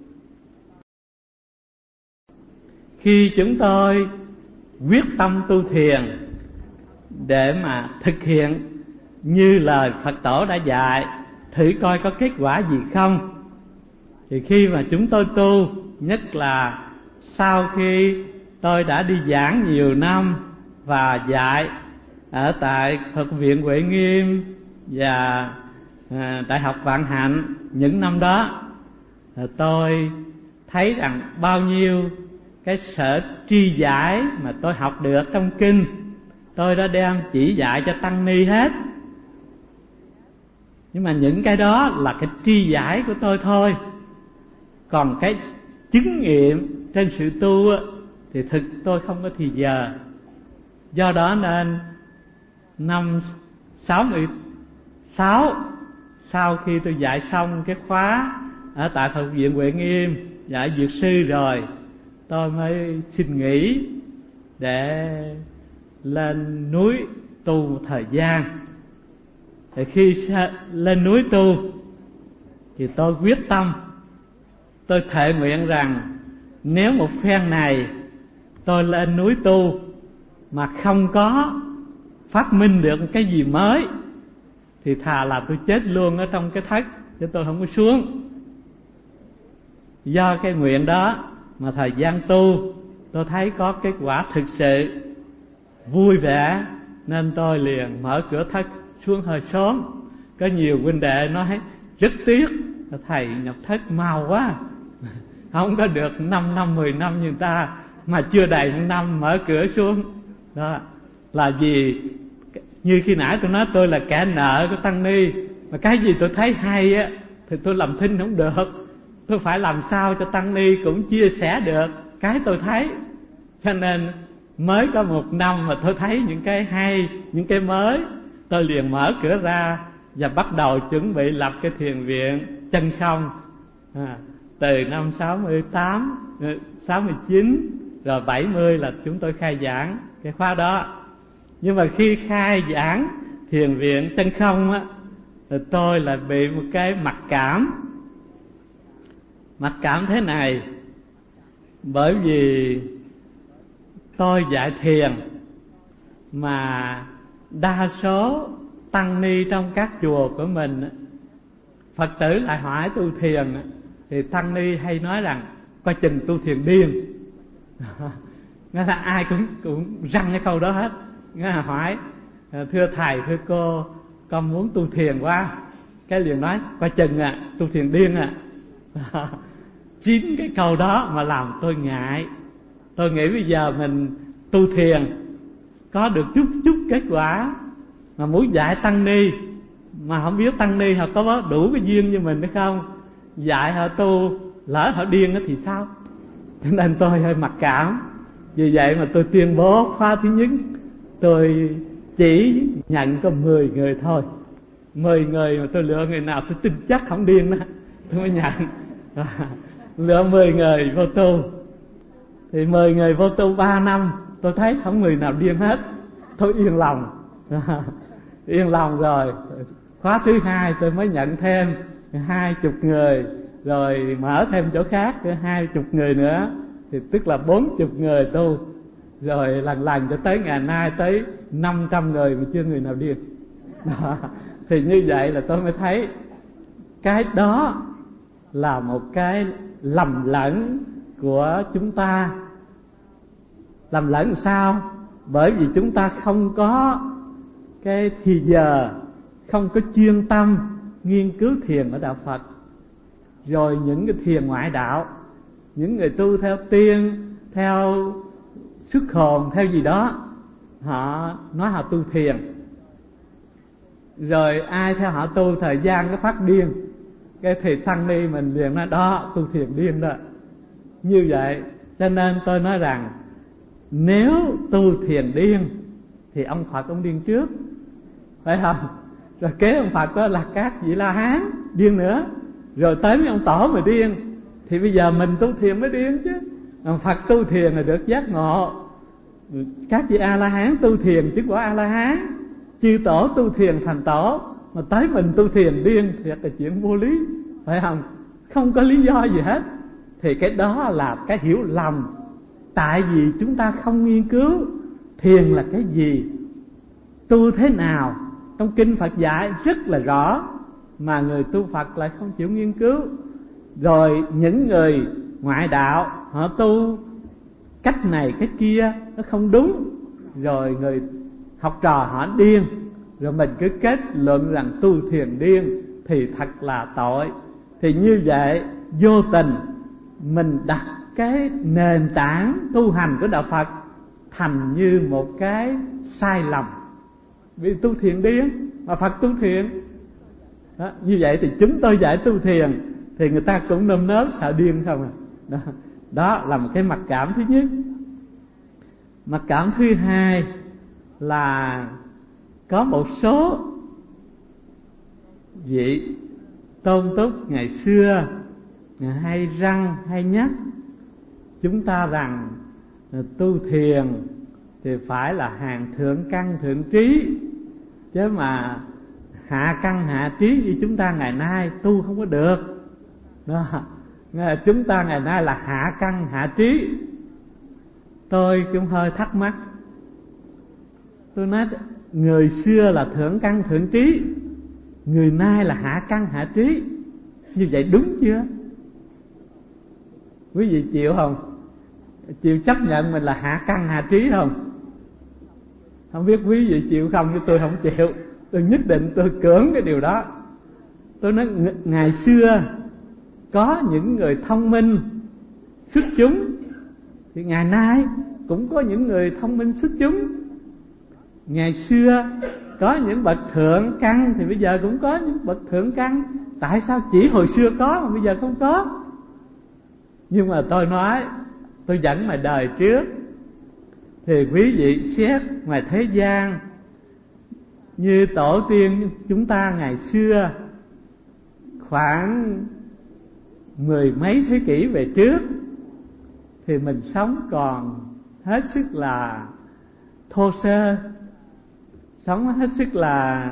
Khi chúng tôi quyết tâm tu thiền để mà thực hiện như lời Phật tổ đã dạy, thử coi có kết quả gì không, thì khi mà chúng tôi tu, nhất là sau khi tôi đã đi giảng nhiều năm và dạy ở tại Học viện Huệ Nghiêm và à, Đại học Vạn Hạnh những năm đó, tôi thấy rằng bao nhiêu cái sở tri giải mà tôi học được trong kinh, tôi đã đem chỉ dạy cho tăng ni hết. Nhưng mà những cái đó là cái tri giải của tôi thôi, còn cái chứng nghiệm trên sự tu thì thực tôi không có thì giờ. Do đó nên năm sáu mươi sáu, sau khi tôi dạy xong cái khóa ở tại Học viện Huệ Nghiêm dạy dược sư rồi, tôi mới xin nghỉ để lên núi tu một thời gian. Thì khi lên núi tu thì tôi quyết tâm, tôi thệ nguyện rằng nếu một phen này tôi lên núi tu mà không có phát minh được cái gì mới thì thà là tôi chết luôn ở trong cái thất, chứ tôi không có xuống. Do cái nguyện đó mà thời gian tu tôi thấy có kết quả thực sự vui vẻ, nên tôi liền mở cửa thất xuống hơi sớm. Có nhiều huynh đệ nói rất tiếc, thầy nhập thất mau quá, không có được năm năm mười năm như ta, mà chưa đầy một năm mở cửa xuống. Đó là vì như khi nãy tôi nói, tôi là kẻ nợ của tăng ni, mà cái gì tôi thấy hay á thì tôi làm thinh không được, tôi phải làm sao cho tăng ni cũng chia sẻ được cái tôi thấy. Cho nên mới có một năm mà tôi thấy những cái hay, những cái mới, tôi liền mở cửa ra và bắt đầu chuẩn bị lập cái thiền viện chân không. à, Từ năm sáu mươi tám, sáu mươi chín rồi bảy mươi là chúng tôi khai giảng cái khóa đó. Nhưng mà khi khai giảng thiền viện chân không á, thì tôi lại bị một cái mặc cảm. Mặc cảm thế này, bởi vì tôi dạy thiền mà đa số tăng ni trong các chùa của mình, Phật tử lại hỏi tu thiền, thì tăng ni hay nói rằng coi chừng tu thiền điên. Nghĩa là ai cũng cũng răng cái câu đó hết. Nghĩa là hỏi thưa thầy, thưa cô, con muốn tu thiền quá. Cái liền nói coi chừng à, tu thiền điên à. Chính cái câu đó mà làm tôi ngại. Tôi nghĩ bây giờ mình tu thiền có được chút chút kết quả, mà muốn dạy tăng ni mà không biết tăng ni họ có đủ cái duyên như mình hay không, dạy họ tu lỡ họ điên thì sao? Cho nên tôi hơi mặc cảm. Vì vậy mà tôi tuyên bố khóa thứ nhất tôi chỉ nhận có mười người thôi. Mười người mà tôi lựa người nào tôi tin chắc không điên đó tôi mới nhận. Lựa mười người vô tu. Thì mười người vô tu ba năm, tôi thấy không người nào điên hết. Tôi yên lòng. Yên lòng rồi. khóa thứ hai tôi mới nhận thêm hai chục người, rồi mở thêm chỗ khác nữa hai chục người nữa, thì tức là bốn chục người tu. Rồi lần lần cho tới ngày nay tới năm trăm người mà chưa người nào điên. Đó. Thì như vậy là tôi mới thấy cái đó là một cái lầm lẫn của chúng ta. Lầm lẫn sao? Bởi vì chúng ta không có cái thì giờ, không có chuyên tâm nghiên cứu thiền ở đạo Phật. Rồi những cái thiền ngoại đạo, những người tu theo tiên, theo xuất hồn, theo gì đó, họ nói họ tu thiền. Rồi ai theo họ tu thời gian nó phát điên, cái thì tăng ni mình liền nói đó tu thiền điên đó. Như vậy cho nên tôi nói rằng nếu tu thiền điên thì ông Phật ông điên trước, phải không? Rồi kế ông Phật đó là các vị La Hán điên nữa, rồi tới mấy ông Tổ mà điên, thì bây giờ mình tu thiền mới điên chứ. Ông Phật tu thiền là được giác ngộ, các vị A La Hán tu thiền chứ quả A La Hán, chư Tổ tu thiền thành Tổ, mà tới mình tu thiền điên thì là chuyện vô lý, phải không? Không có lý do gì hết. Thì cái đó là cái hiểu lầm. Tại vì chúng ta không nghiên cứu thiền là cái gì, tu thế nào. Trong kinh Phật dạy rất là rõ, mà người tu Phật lại không chịu nghiên cứu. Rồi những người ngoại đạo họ tu cách này cách kia nó không đúng, rồi người học trò họ điên, rồi mình cứ kết luận rằng tu thiền điên thì thật là tội. Thì như vậy vô tình mình đặt cái nền tảng tu hành của đạo Phật thành như một cái sai lầm. Vì tu thiền điên mà Phật tu thiền đó. Như vậy thì chúng tôi dạy tu thiền thì người ta cũng nơm nớp sợ điên không à. Đó. Đó là một cái mặc cảm thứ nhất. Mặc cảm thứ hai là có một số vị tôn túc ngày xưa hay răng hay nhắc chúng ta rằng tu thiền thì phải là hàng thượng căn thượng trí, chứ mà hạ căn hạ trí như chúng ta ngày nay tu không có được. Đó. Chúng ta ngày nay là hạ căn hạ trí. Tôi cũng hơi thắc mắc. Tôi nói người xưa là thượng căn thượng trí, người nay là hạ căn hạ trí, như vậy đúng chưa? Quý vị chịu không? Chịu chấp nhận mình là hạ căn hạ trí không? Không biết quý vị chịu không, chứ tôi không chịu. Tôi nhất định tôi cưỡng cái điều đó. Tôi nói ngày xưa có những người thông minh xuất chúng, thì ngày nay cũng có những người thông minh xuất chúng. Ngày xưa có những bậc thượng căn thì bây giờ cũng có những bậc thượng căn. Tại sao chỉ hồi xưa có mà bây giờ không có? Nhưng mà tôi nói, tôi dẫn ngoài đời trước, thì quý vị xét ngoài thế gian, như tổ tiên chúng ta ngày xưa khoảng mười mấy thế kỷ về trước, thì mình sống còn hết sức là thô sơ, sống hết sức là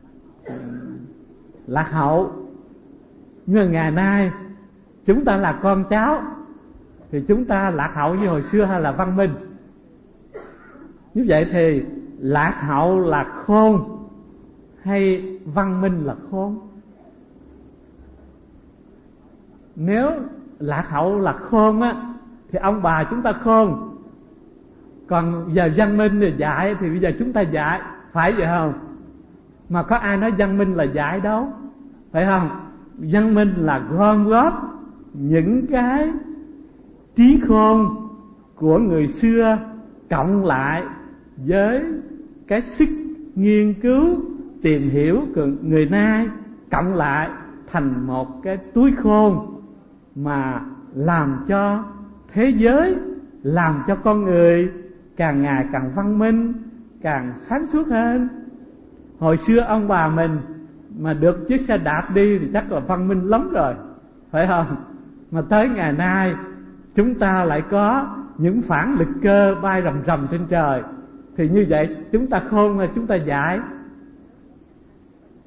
lạc hậu. Nhưng mà ngày nay chúng ta là con cháu thì chúng ta lạc hậu như hồi xưa hay là văn minh? Như vậy thì lạc hậu là khôn hay văn minh là khôn? Nếu lạc hậu là khôn á thì ông bà chúng ta khôn, còn giờ văn minh thì dạy thì bây giờ chúng ta dạy, phải vậy không? Mà có ai nói văn minh là dạy đâu, phải không? Văn minh là gom góp những cái trí khôn của người xưa cộng lại với cái sức nghiên cứu tìm hiểu của người nay, cộng lại thành một cái túi khôn mà làm cho thế giới, làm cho con người càng ngày càng văn minh, càng sáng suốt hơn. Hồi xưa ông bà mình mà được chiếc xe đạp đi thì chắc là văn minh lắm rồi, phải không? Mà tới ngày nay chúng ta lại có những phản lực cơ bay rầm rầm trên trời, thì như vậy chúng ta khôn là chúng ta dạy.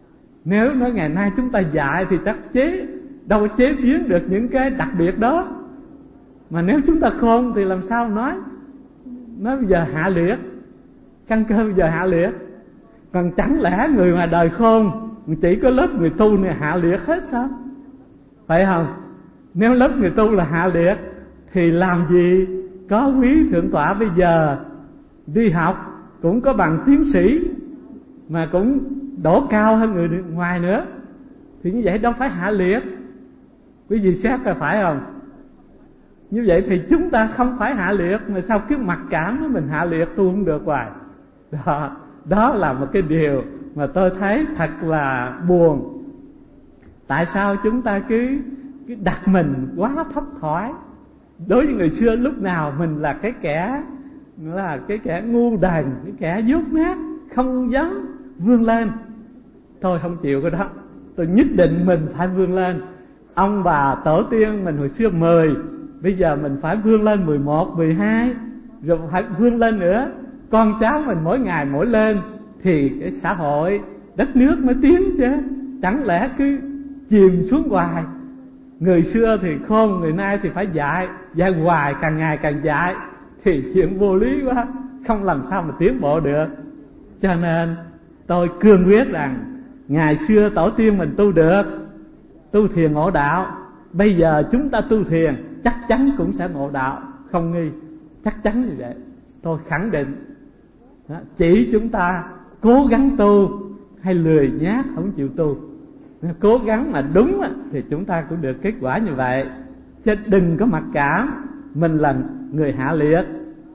Nếu nói ngày nay chúng ta dạy thì chắc chế đâu có chế biến được những cái đặc biệt đó. Mà nếu chúng ta khôn thì làm sao nói. Nói bây giờ hạ liệt, căn cơ bây giờ hạ liệt. Còn chẳng lẽ người mà đời khôn chỉ có lớp người tu này hạ liệt hết sao? Phải không? Nếu lớp người tu là hạ liệt thì làm gì có quý thượng tọa bây giờ đi học cũng có bằng tiến sĩ mà cũng đổ cao hơn người ngoài nữa. Thì như vậy đâu phải hạ liệt. Quý vị xét là phải không? Như vậy thì chúng ta không phải hạ liệt, mà sao cứ mặc cảm với mình hạ liệt, tu không được hoài. Đó, đó là một cái điều mà tôi thấy thật là buồn. Tại sao chúng ta cứ, cứ đặt mình quá thấp thỏi? Đối với người xưa lúc nào mình là cái kẻ là cái kẻ ngu đần, cái kẻ dốt nát, không dám vươn lên. Tôi không chịu cái đó. Tôi nhất định mình phải vươn lên. Ông bà tổ tiên mình hồi xưa mười, bây giờ mình phải vươn lên mười một, mười hai, rồi phải vươn lên nữa. Con cháu mình mỗi ngày mỗi lên thì cái xã hội, đất nước mới tiến chứ. Chẳng lẽ cứ chìm xuống hoài. Người xưa thì khôn, người nay thì phải dạy, dạy hoài, càng ngày càng dạy thì chuyện vô lý quá, không làm sao mà tiến bộ được. Cho nên tôi cương quyết rằng ngày xưa tổ tiên mình tu được, tu thiền ngộ đạo, bây giờ chúng ta tu thiền chắc chắn cũng sẽ ngộ đạo, không nghi, chắc chắn như vậy. Tôi khẳng định. Đó, chỉ chúng ta cố gắng tu hay lười nhác không chịu tu. Cố gắng mà đúng thì chúng ta cũng được kết quả như vậy. Chứ đừng có mặc cảm mình là người hạ liệt.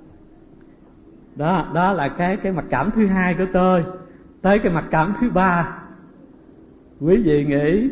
Đó, đó là cái cái mặc cảm thứ hai của tôi. Tới cái mặc cảm thứ ba. Quý vị nghĩ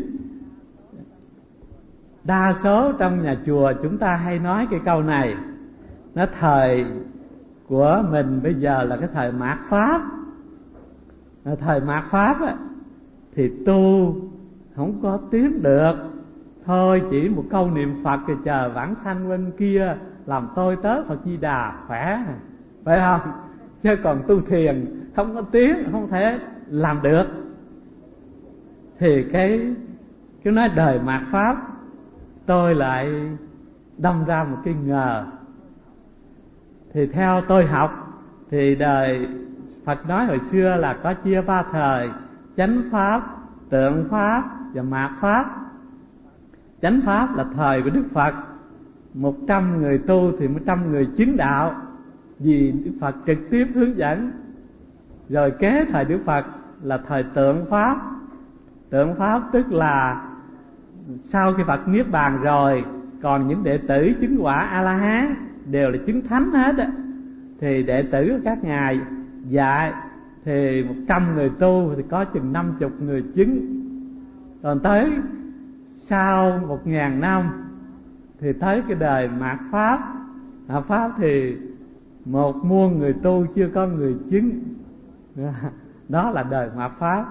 đa số trong nhà chùa chúng ta hay nói cái câu này, nó thời của mình bây giờ là cái thời mạt Pháp. Thời mạt Pháp á, thì tu không có tiến được. Thôi chỉ một câu niệm Phật thì chờ vãng sanh bên kia làm tôi tớ Phật Di Đà khỏe, phải không? Chứ còn tu thiền không có tiến, không thể làm được. Thì cái cái nói đời mạt Pháp, tôi lại đâm ra một cái ngờ. Thì theo tôi học thì đời Phật nói hồi xưa là có chia ba thời: chánh pháp, tượng pháp và mạt pháp. Chánh pháp là thời của Đức Phật, một trăm người tu thì một trăm người chứng đạo, vì Đức Phật trực tiếp hướng dẫn. Rồi kế thời Đức Phật là thời tượng pháp. Tượng pháp tức là sau khi Phật niết bàn rồi, còn những đệ tử chứng quả A-la-hán đều là chứng thánh hết á, thì đệ tử của các ngài dạy thì một trăm người tu thì có chừng năm chục người chứng. Còn tới sau một ngàn năm thì tới cái đời mạt Pháp. Mạt Pháp thì một muôn người tu chưa có người chứng. Đó là đời mạt Pháp.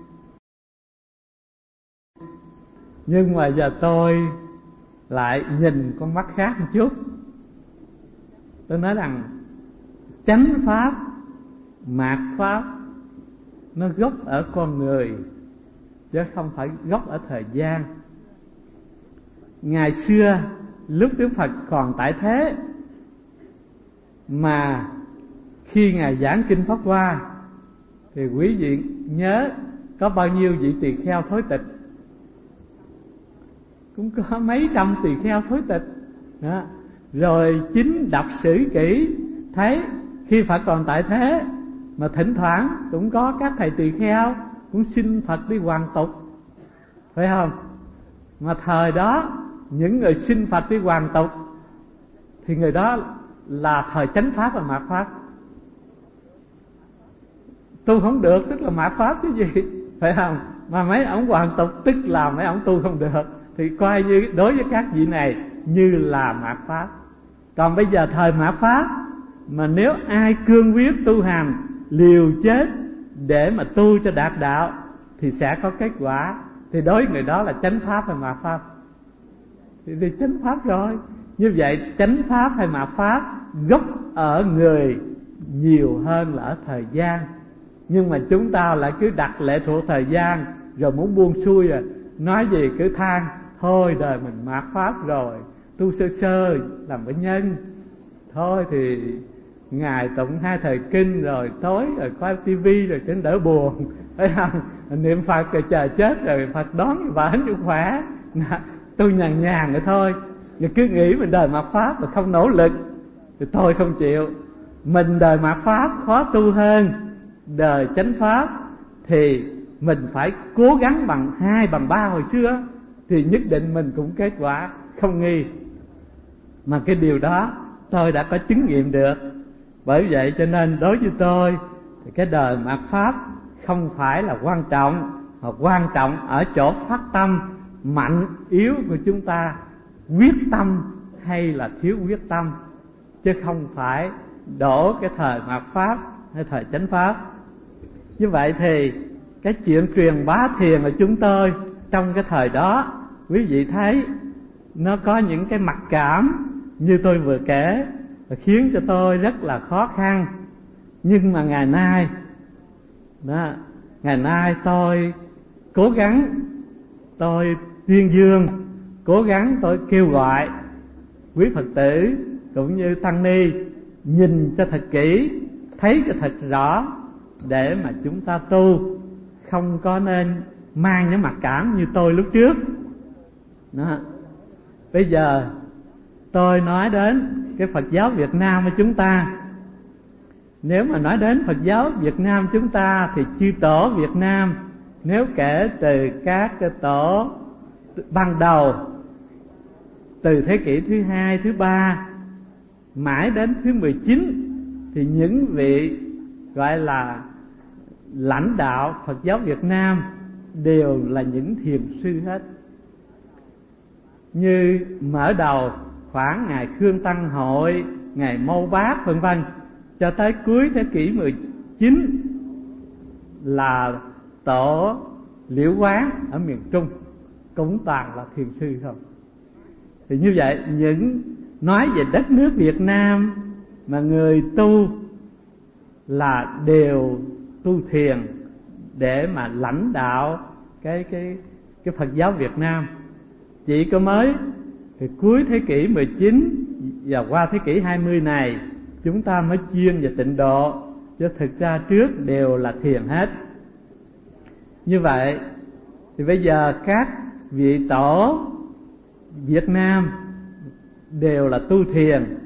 Nhưng mà giờ tôi lại nhìn con mắt khác một chút. Tôi nói rằng chánh pháp, mạt pháp nó gốc ở con người, chứ không phải gốc ở thời gian. Ngày xưa lúc Đức Phật còn tại thế, mà khi Ngài giảng kinh Pháp Hoa thì quý vị nhớ có bao nhiêu vị tỳ kheo thối tịch? Cũng có mấy trăm tỳ kheo thối tịch đó. Rồi chính đọc sử kỹ thấy khi Phật còn tại thế mà thỉnh thoảng cũng có các thầy tỳ kheo cũng xin Phật đi hoàn tục, phải không? Mà thời đó những người xin Phật đi hoàn tục thì người đó là thời chánh pháp và mạt pháp. Tu không được tức là mạt pháp chứ gì, phải không? Mà mấy ông hoàn tục tức là mấy ông tu không được, thì coi như đối với các vị này như là mạt pháp. Còn bây giờ thời mạt pháp, mà nếu ai cương quyết tu hành, liều chết để mà tu cho đạt đạo thì sẽ có kết quả. Thì đối với người đó là chánh pháp hay mạt pháp? Thì, thì chánh pháp rồi. Như vậy chánh pháp hay mạt pháp gốc ở người nhiều hơn là ở thời gian. Nhưng mà chúng ta lại cứ đặt lệ thuộc thời gian, rồi muốn buông xuôi à, nói gì cứ than thôi đời mình mạt pháp rồi, tu sơ sơ làm bệnh nhân thôi thì ngày tụng hai thời kinh rồi tối rồi coi tivi rồi trên đỡ buồn, thấy không? Niệm Phật rồi chờ chết rồi Phật đón vợ cho khỏe, tôi nhàn nhàn rồi thôi. Và cứ nghĩ mình đời mạt pháp mà không nỗ lực thì tôi không chịu. Mình đời mạt pháp khó tu hơn đời chánh pháp, thì mình phải cố gắng bằng hai bằng ba hồi xưa thì nhất định mình cũng kết quả không nghi. Mà cái điều đó tôi đã có chứng nghiệm được. Bởi vậy cho nên đối với tôi thì cái đời mạt pháp không phải là quan trọng, mà quan trọng ở chỗ phát tâm mạnh yếu của chúng ta, quyết tâm hay là thiếu quyết tâm, chứ không phải đổ cái thời mạt pháp hay thời chánh pháp. Như vậy thì cái chuyện truyền bá thiền của chúng tôi trong cái thời đó, quý vị thấy nó có những cái mặc cảm như tôi vừa kể, và khiến cho tôi rất là khó khăn. Nhưng mà ngày nay đó, ngày nay tôi cố gắng, tôi tuyên dương, cố gắng tôi kêu gọi quý Phật tử cũng như tăng ni nhìn cho thật kỹ, thấy cho thật rõ, để mà chúng ta tu, không có nên mang những mặc cảm như tôi lúc trước đó. Bây giờ tôi nói đến cái Phật giáo Việt Nam của chúng ta. Nếu mà nói đến Phật giáo Việt Nam chúng ta thì chư tổ Việt Nam, nếu kể từ các cái tổ ban đầu, từ thế kỷ thứ hai, thứ ba mãi đến thứ mười chín, thì những vị gọi là lãnh đạo Phật giáo Việt Nam đều là những thiền sư hết. Như mở đầu khoảng ngày Khương Tăng Hội, ngày Mâu Bác vân vân, cho tới cuối thế kỷ mười chín là tổ Liễu Quán ở miền Trung, cũng toàn là thiền sư thôi. Thì như vậy, những nói về đất nước Việt Nam mà người tu là đều tu thiền để mà lãnh đạo cái cái cái Phật giáo Việt Nam. Chỉ có mới thì cuối thế kỷ mười chín và qua thế kỷ hai mươi này chúng ta mới chuyên về tịnh độ, chứ thực ra trước đều là thiền hết. Như vậy thì bây giờ các vị tổ Việt Nam đều là tu thiền,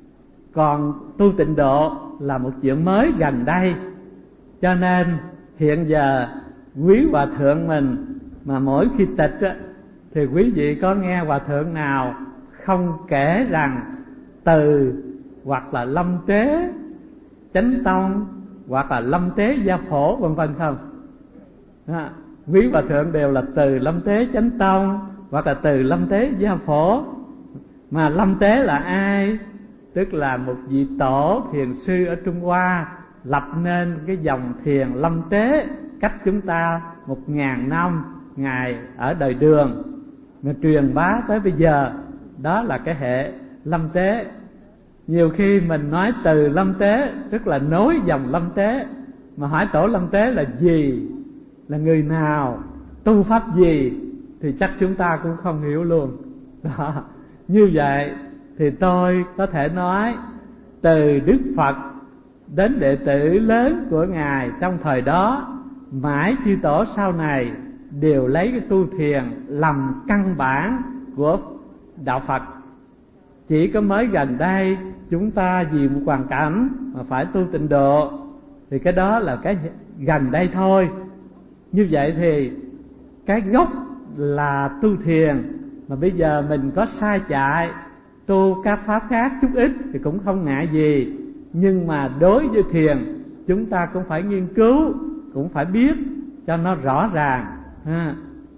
còn tu tịnh độ là một chuyện mới gần đây. Cho nên hiện giờ quý hòa thượng mình mà mỗi khi tịch á, thì quý vị có nghe hòa thượng nào không kể rằng từ hoặc là Lâm Tế Chánh Tông hoặc là Lâm Tế Gia Phổ vân vân không? À, quý hòa thượng đều là từ Lâm Tế Chánh Tông hoặc là từ Lâm Tế Gia Phổ. Mà Lâm Tế là ai? Tức là một vị tổ thiền sư ở Trung Hoa lập nên cái dòng thiền Lâm Tế cách chúng ta một ngàn năm, Ngài ở đời Đường mà truyền bá tới bây giờ. Đó là cái hệ Lâm Tế. Nhiều khi mình nói từ Lâm Tế tức là nối dòng Lâm Tế, mà hỏi tổ Lâm Tế là gì, là người nào, tu pháp gì, thì chắc chúng ta cũng không hiểu luôn đó. Như vậy thì tôi có thể nói từ Đức Phật đến đệ tử lớn của Ngài trong thời đó, mãi chư tổ sau này đều lấy cái tu thiền làm căn bản của đạo Phật. Chỉ có mới gần đây chúng ta vì một hoàn cảnh mà phải tu tịnh độ, thì cái đó là cái gần đây thôi. Như vậy thì cái gốc là tu thiền, mà bây giờ mình có sai chạy tu các pháp khác chút ít thì cũng không ngại gì. Nhưng mà đối với thiền chúng ta cũng phải nghiên cứu, cũng phải biết cho nó rõ ràng ha.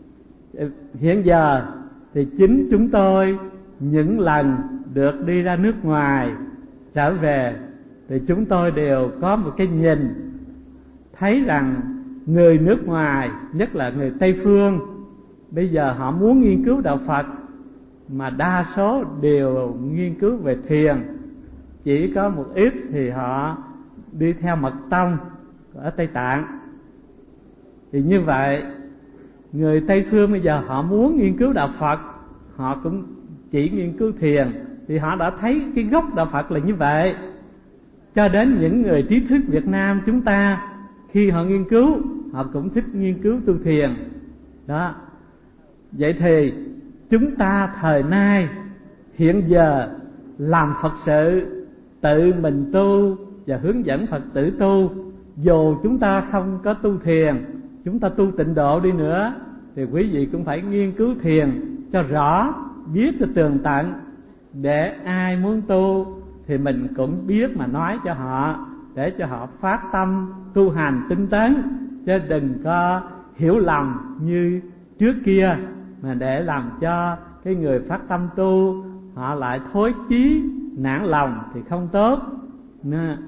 Hiện giờ thì chính chúng tôi những lần được đi ra nước ngoài trở về thì chúng tôi đều có một cái nhìn thấy rằng người nước ngoài, nhất là người Tây Phương, bây giờ họ muốn nghiên cứu đạo Phật mà đa số đều nghiên cứu về thiền. Chỉ có một ít thì họ đi theo mật tông ở Tây Tạng. Thì như vậy Người Tây phương bây giờ họ muốn nghiên cứu đạo Phật, họ cũng chỉ nghiên cứu thiền, thì họ đã thấy cái gốc đạo Phật là như vậy. Cho đến những người trí thức Việt Nam chúng ta, khi họ nghiên cứu, họ cũng thích nghiên cứu tu thiền. Đó. Vậy thì chúng ta thời nay hiện giờ làm Phật sự, tự mình tu và hướng dẫn Phật tử tu. Dù chúng ta không có tu thiền, chúng ta tu tịnh độ đi nữa, thì quý vị cũng phải nghiên cứu thiền cho rõ, biết cho tường tận, để ai muốn tu thì mình cũng biết mà nói cho họ, để cho họ phát tâm tu hành tinh tấn, chứ đừng có hiểu lầm như trước kia, mà để làm cho cái người phát tâm tu họ lại thối chí nản lòng thì không tốt. Nên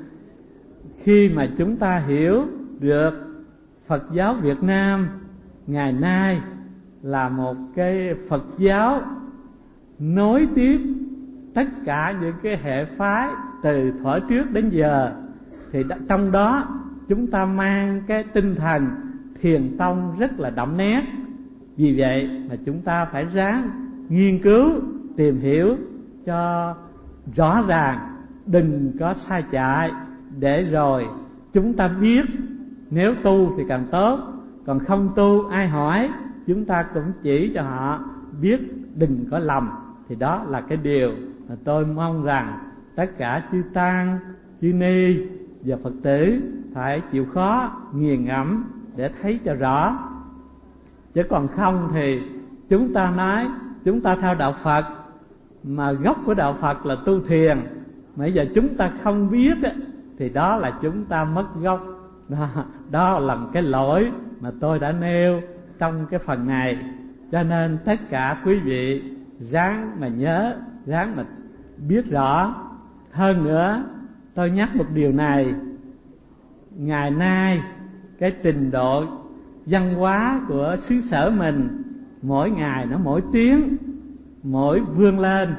khi mà chúng ta hiểu được Phật giáo Việt Nam ngày nay là một cái Phật giáo nối tiếp tất cả những cái hệ phái từ thuở trước đến giờ, thì trong đó chúng ta mang cái tinh thần thiền tông rất là đậm nét. Vì vậy mà chúng ta phải ráng nghiên cứu, tìm hiểu cho rõ ràng, đừng có sai chạy, để rồi chúng ta biết. Nếu tu thì càng tốt, còn không tu ai hỏi chúng ta cũng chỉ cho họ biết, đừng có lầm. Thì đó là cái điều mà tôi mong rằng tất cả chư tăng, chư ni và Phật tử phải chịu khó nghiền ngẫm để thấy cho rõ. Chứ còn không thì chúng ta nói chúng ta theo đạo Phật, mà gốc của đạo Phật là tu thiền, mà bây giờ chúng ta không biết thì đó là chúng ta mất gốc. Đó, đó là một cái lỗi mà tôi đã nêu trong cái phần này. Cho nên tất cả quý vị ráng mà nhớ, ráng mà biết rõ. Hơn nữa tôi nhắc một điều này, ngày nay cái trình độ văn hóa của xứ sở mình mỗi ngày nó mỗi tiến, mỗi vươn lên.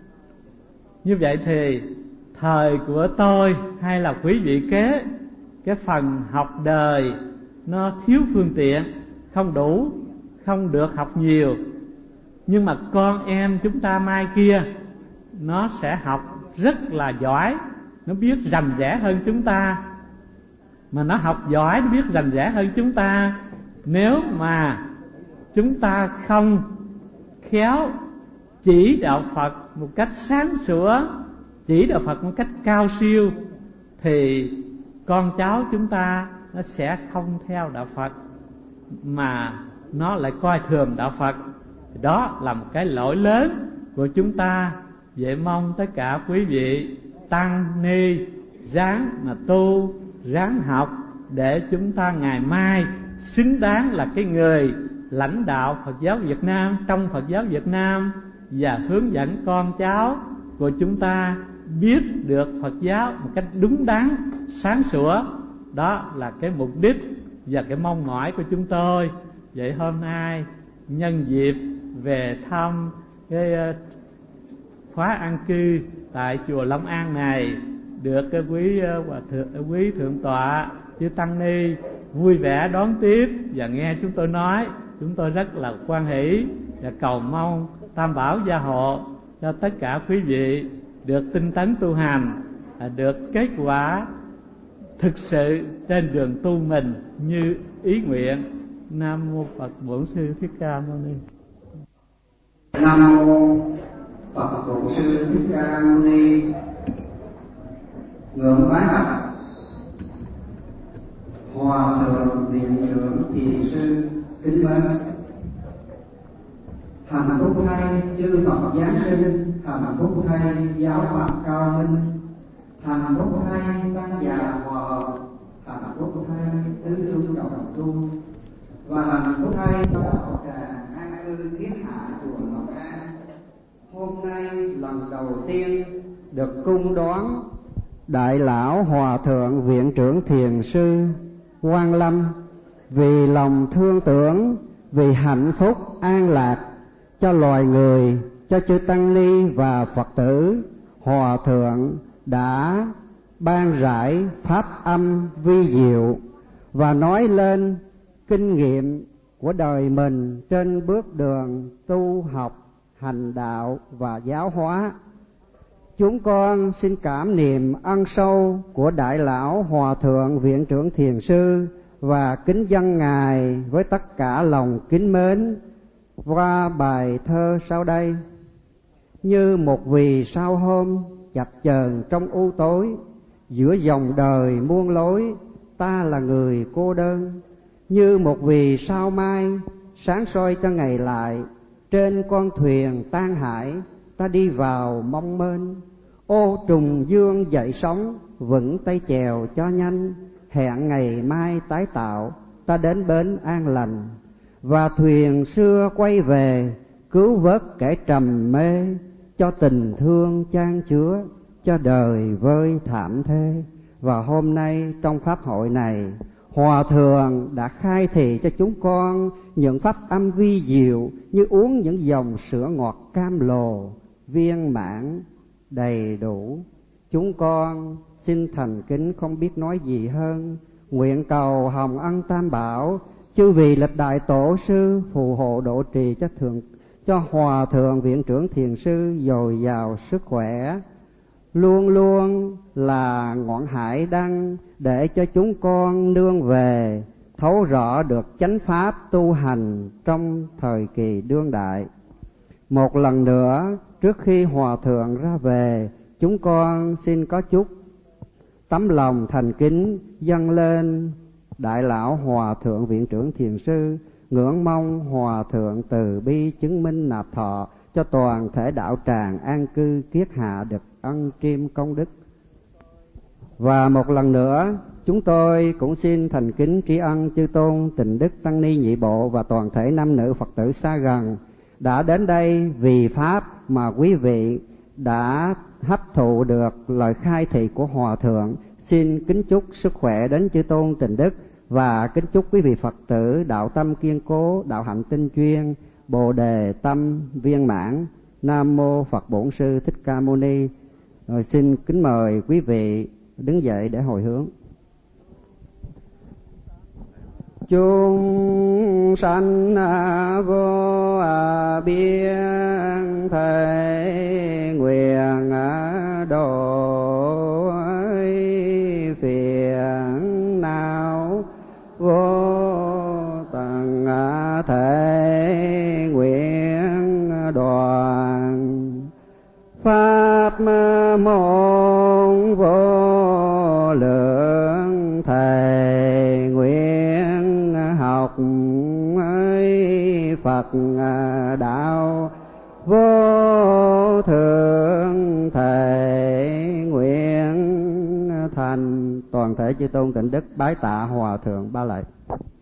Như vậy thì thời của tôi hay là quý vị kế, cái phần học đời nó thiếu phương tiện, không đủ, không được học nhiều. Nhưng mà con em chúng ta mai kia nó sẽ học rất là giỏi, nó biết rành rẽ hơn chúng ta. Mà nó học giỏi, nó biết rành rẽ hơn chúng ta, nếu mà chúng ta không khéo chỉ đạo Phật một cách sáng sủa, chỉ đạo Phật một cách cao siêu, thì con cháu chúng ta nó sẽ không theo đạo Phật, mà nó lại coi thường đạo Phật. Đó là một cái lỗi lớn của chúng ta. Vậy mong tất cả quý vị tăng ni ráng mà tu, ráng học, để chúng ta ngày mai xứng đáng là cái người lãnh đạo Phật giáo Việt Nam, trong Phật giáo Việt Nam, và hướng dẫn con cháu của chúng ta biết được Phật giáo một cách đúng đắn, sáng sủa. Đó là cái mục đích và cái mong mỏi của chúng tôi. Vậy hôm nay nhân dịp về thăm cái khóa an cư tại chùa Long An này, được cái quý hòa thượng, quý thượng tọa chư tăng ni vui vẻ đón tiếp và nghe chúng tôi nói, chúng tôi rất là hoan hỷ và cầu mong Tam Bảo gia hộ cho tất cả quý vị được tinh tấn tu hành, được kết quả thực sự trên đường tu mình như ý nguyện. Nam mô Phật Bổn Sư Thích Ca Mâu Ni. Nam mô Phật Bổn Sư Thích Ca Mâu Ni. Ngưỡng bái bạch Hòa thượng Viện trưởng Thiền sư kính mến. Hạnh phúc thay chư Phật giáng sinh, hạnh phúc thay giáo pháp cao minh, hạnh phúc thay tăng già hòa hợp, hạnh phúc thay tứ chúng đồng tu, và hạnh phúc thay đạo tràng an cư thiết hạ chùa Long An. Hôm nay lần đầu tiên được cung đoán Đại lão Hòa thượng Viện trưởng Thiền sư Quang Lâm, vì lòng thương tưởng, vì hạnh phúc an lạc cho loài người, cho chư tăng ni và Phật tử, Hòa thượng đã ban rải pháp âm vi diệu và nói lên kinh nghiệm của đời mình trên bước đường tu học, hành đạo và giáo hóa. Chúng con xin cảm niệm ân sâu của Đại Lão Hòa Thượng Viện Trưởng Thiền Sư và kính dâng Ngài với tất cả lòng kính mến qua bài thơ sau đây. Như một vì sao hôm chập chờn trong u tối, giữa dòng đời muôn lối ta là người cô đơn. Như một vì sao mai sáng soi cho ngày lại, trên con thuyền tan hải ta đi vào mong mênh. Ô trùng dương dậy sóng, vững tay chèo cho nhanh, hẹn ngày mai tái tạo ta đến bến an lành. Và thuyền xưa quay về, cứu vớt kẻ trầm mê, cho tình thương chan chứa, cho đời vơi thảm thê. Và hôm nay trong pháp hội này, Hòa Thượng đã khai thị cho chúng con những pháp âm vi diệu như uống những dòng sữa ngọt cam lồ, viên mãn, đầy đủ. Chúng con xin thành kính không biết nói gì hơn, nguyện cầu hồng ân Tam Bảo, chư vị lịch đại tổ sư phù hộ độ trì cho thượng cho Hòa Thượng Viện Trưởng Thiền Sư dồi dào sức khỏe, luôn luôn là ngọn hải đăng để cho chúng con nương về, thấu rõ được chánh pháp tu hành trong thời kỳ đương đại. Một lần nữa, trước khi Hòa Thượng ra về, chúng con xin có chút tấm lòng thành kính dâng lên Đại Lão Hòa Thượng Viện Trưởng Thiền Sư, ngưỡng mong Hòa Thượng từ bi chứng minh nạp thọ cho toàn thể đạo tràng an cư kiết hạ được ân triêm công đức. Và một lần nữa, chúng tôi cũng xin thành kính tri ân chư tôn Tịnh Đức Tăng Ni Nhị Bộ và toàn thể nam nữ Phật tử xa gần đã đến đây vì pháp mà quý vị đã hấp thụ được lời khai thị của Hòa Thượng. Xin kính chúc sức khỏe đến chư tôn Tịnh Đức và kính chúc quý vị Phật tử đạo tâm kiên cố, đạo hạnh tinh chuyên, bồ đề tâm viên mãn. Nam mô Phật Bổn Sư Thích Ca Mâu Ni. Rồi xin kính mời quý vị đứng dậy để hồi hướng. Chúng sanh vô biên thể nguyện độ phiền não vô tận thể nguyện đoàn pháp môn vô lượng thầy nguyện học ấy Phật đạo vô thượng thầy nguyện thành. Toàn thể chư tôn Tịnh Đức bái tạ Hòa Thượng ba lạy.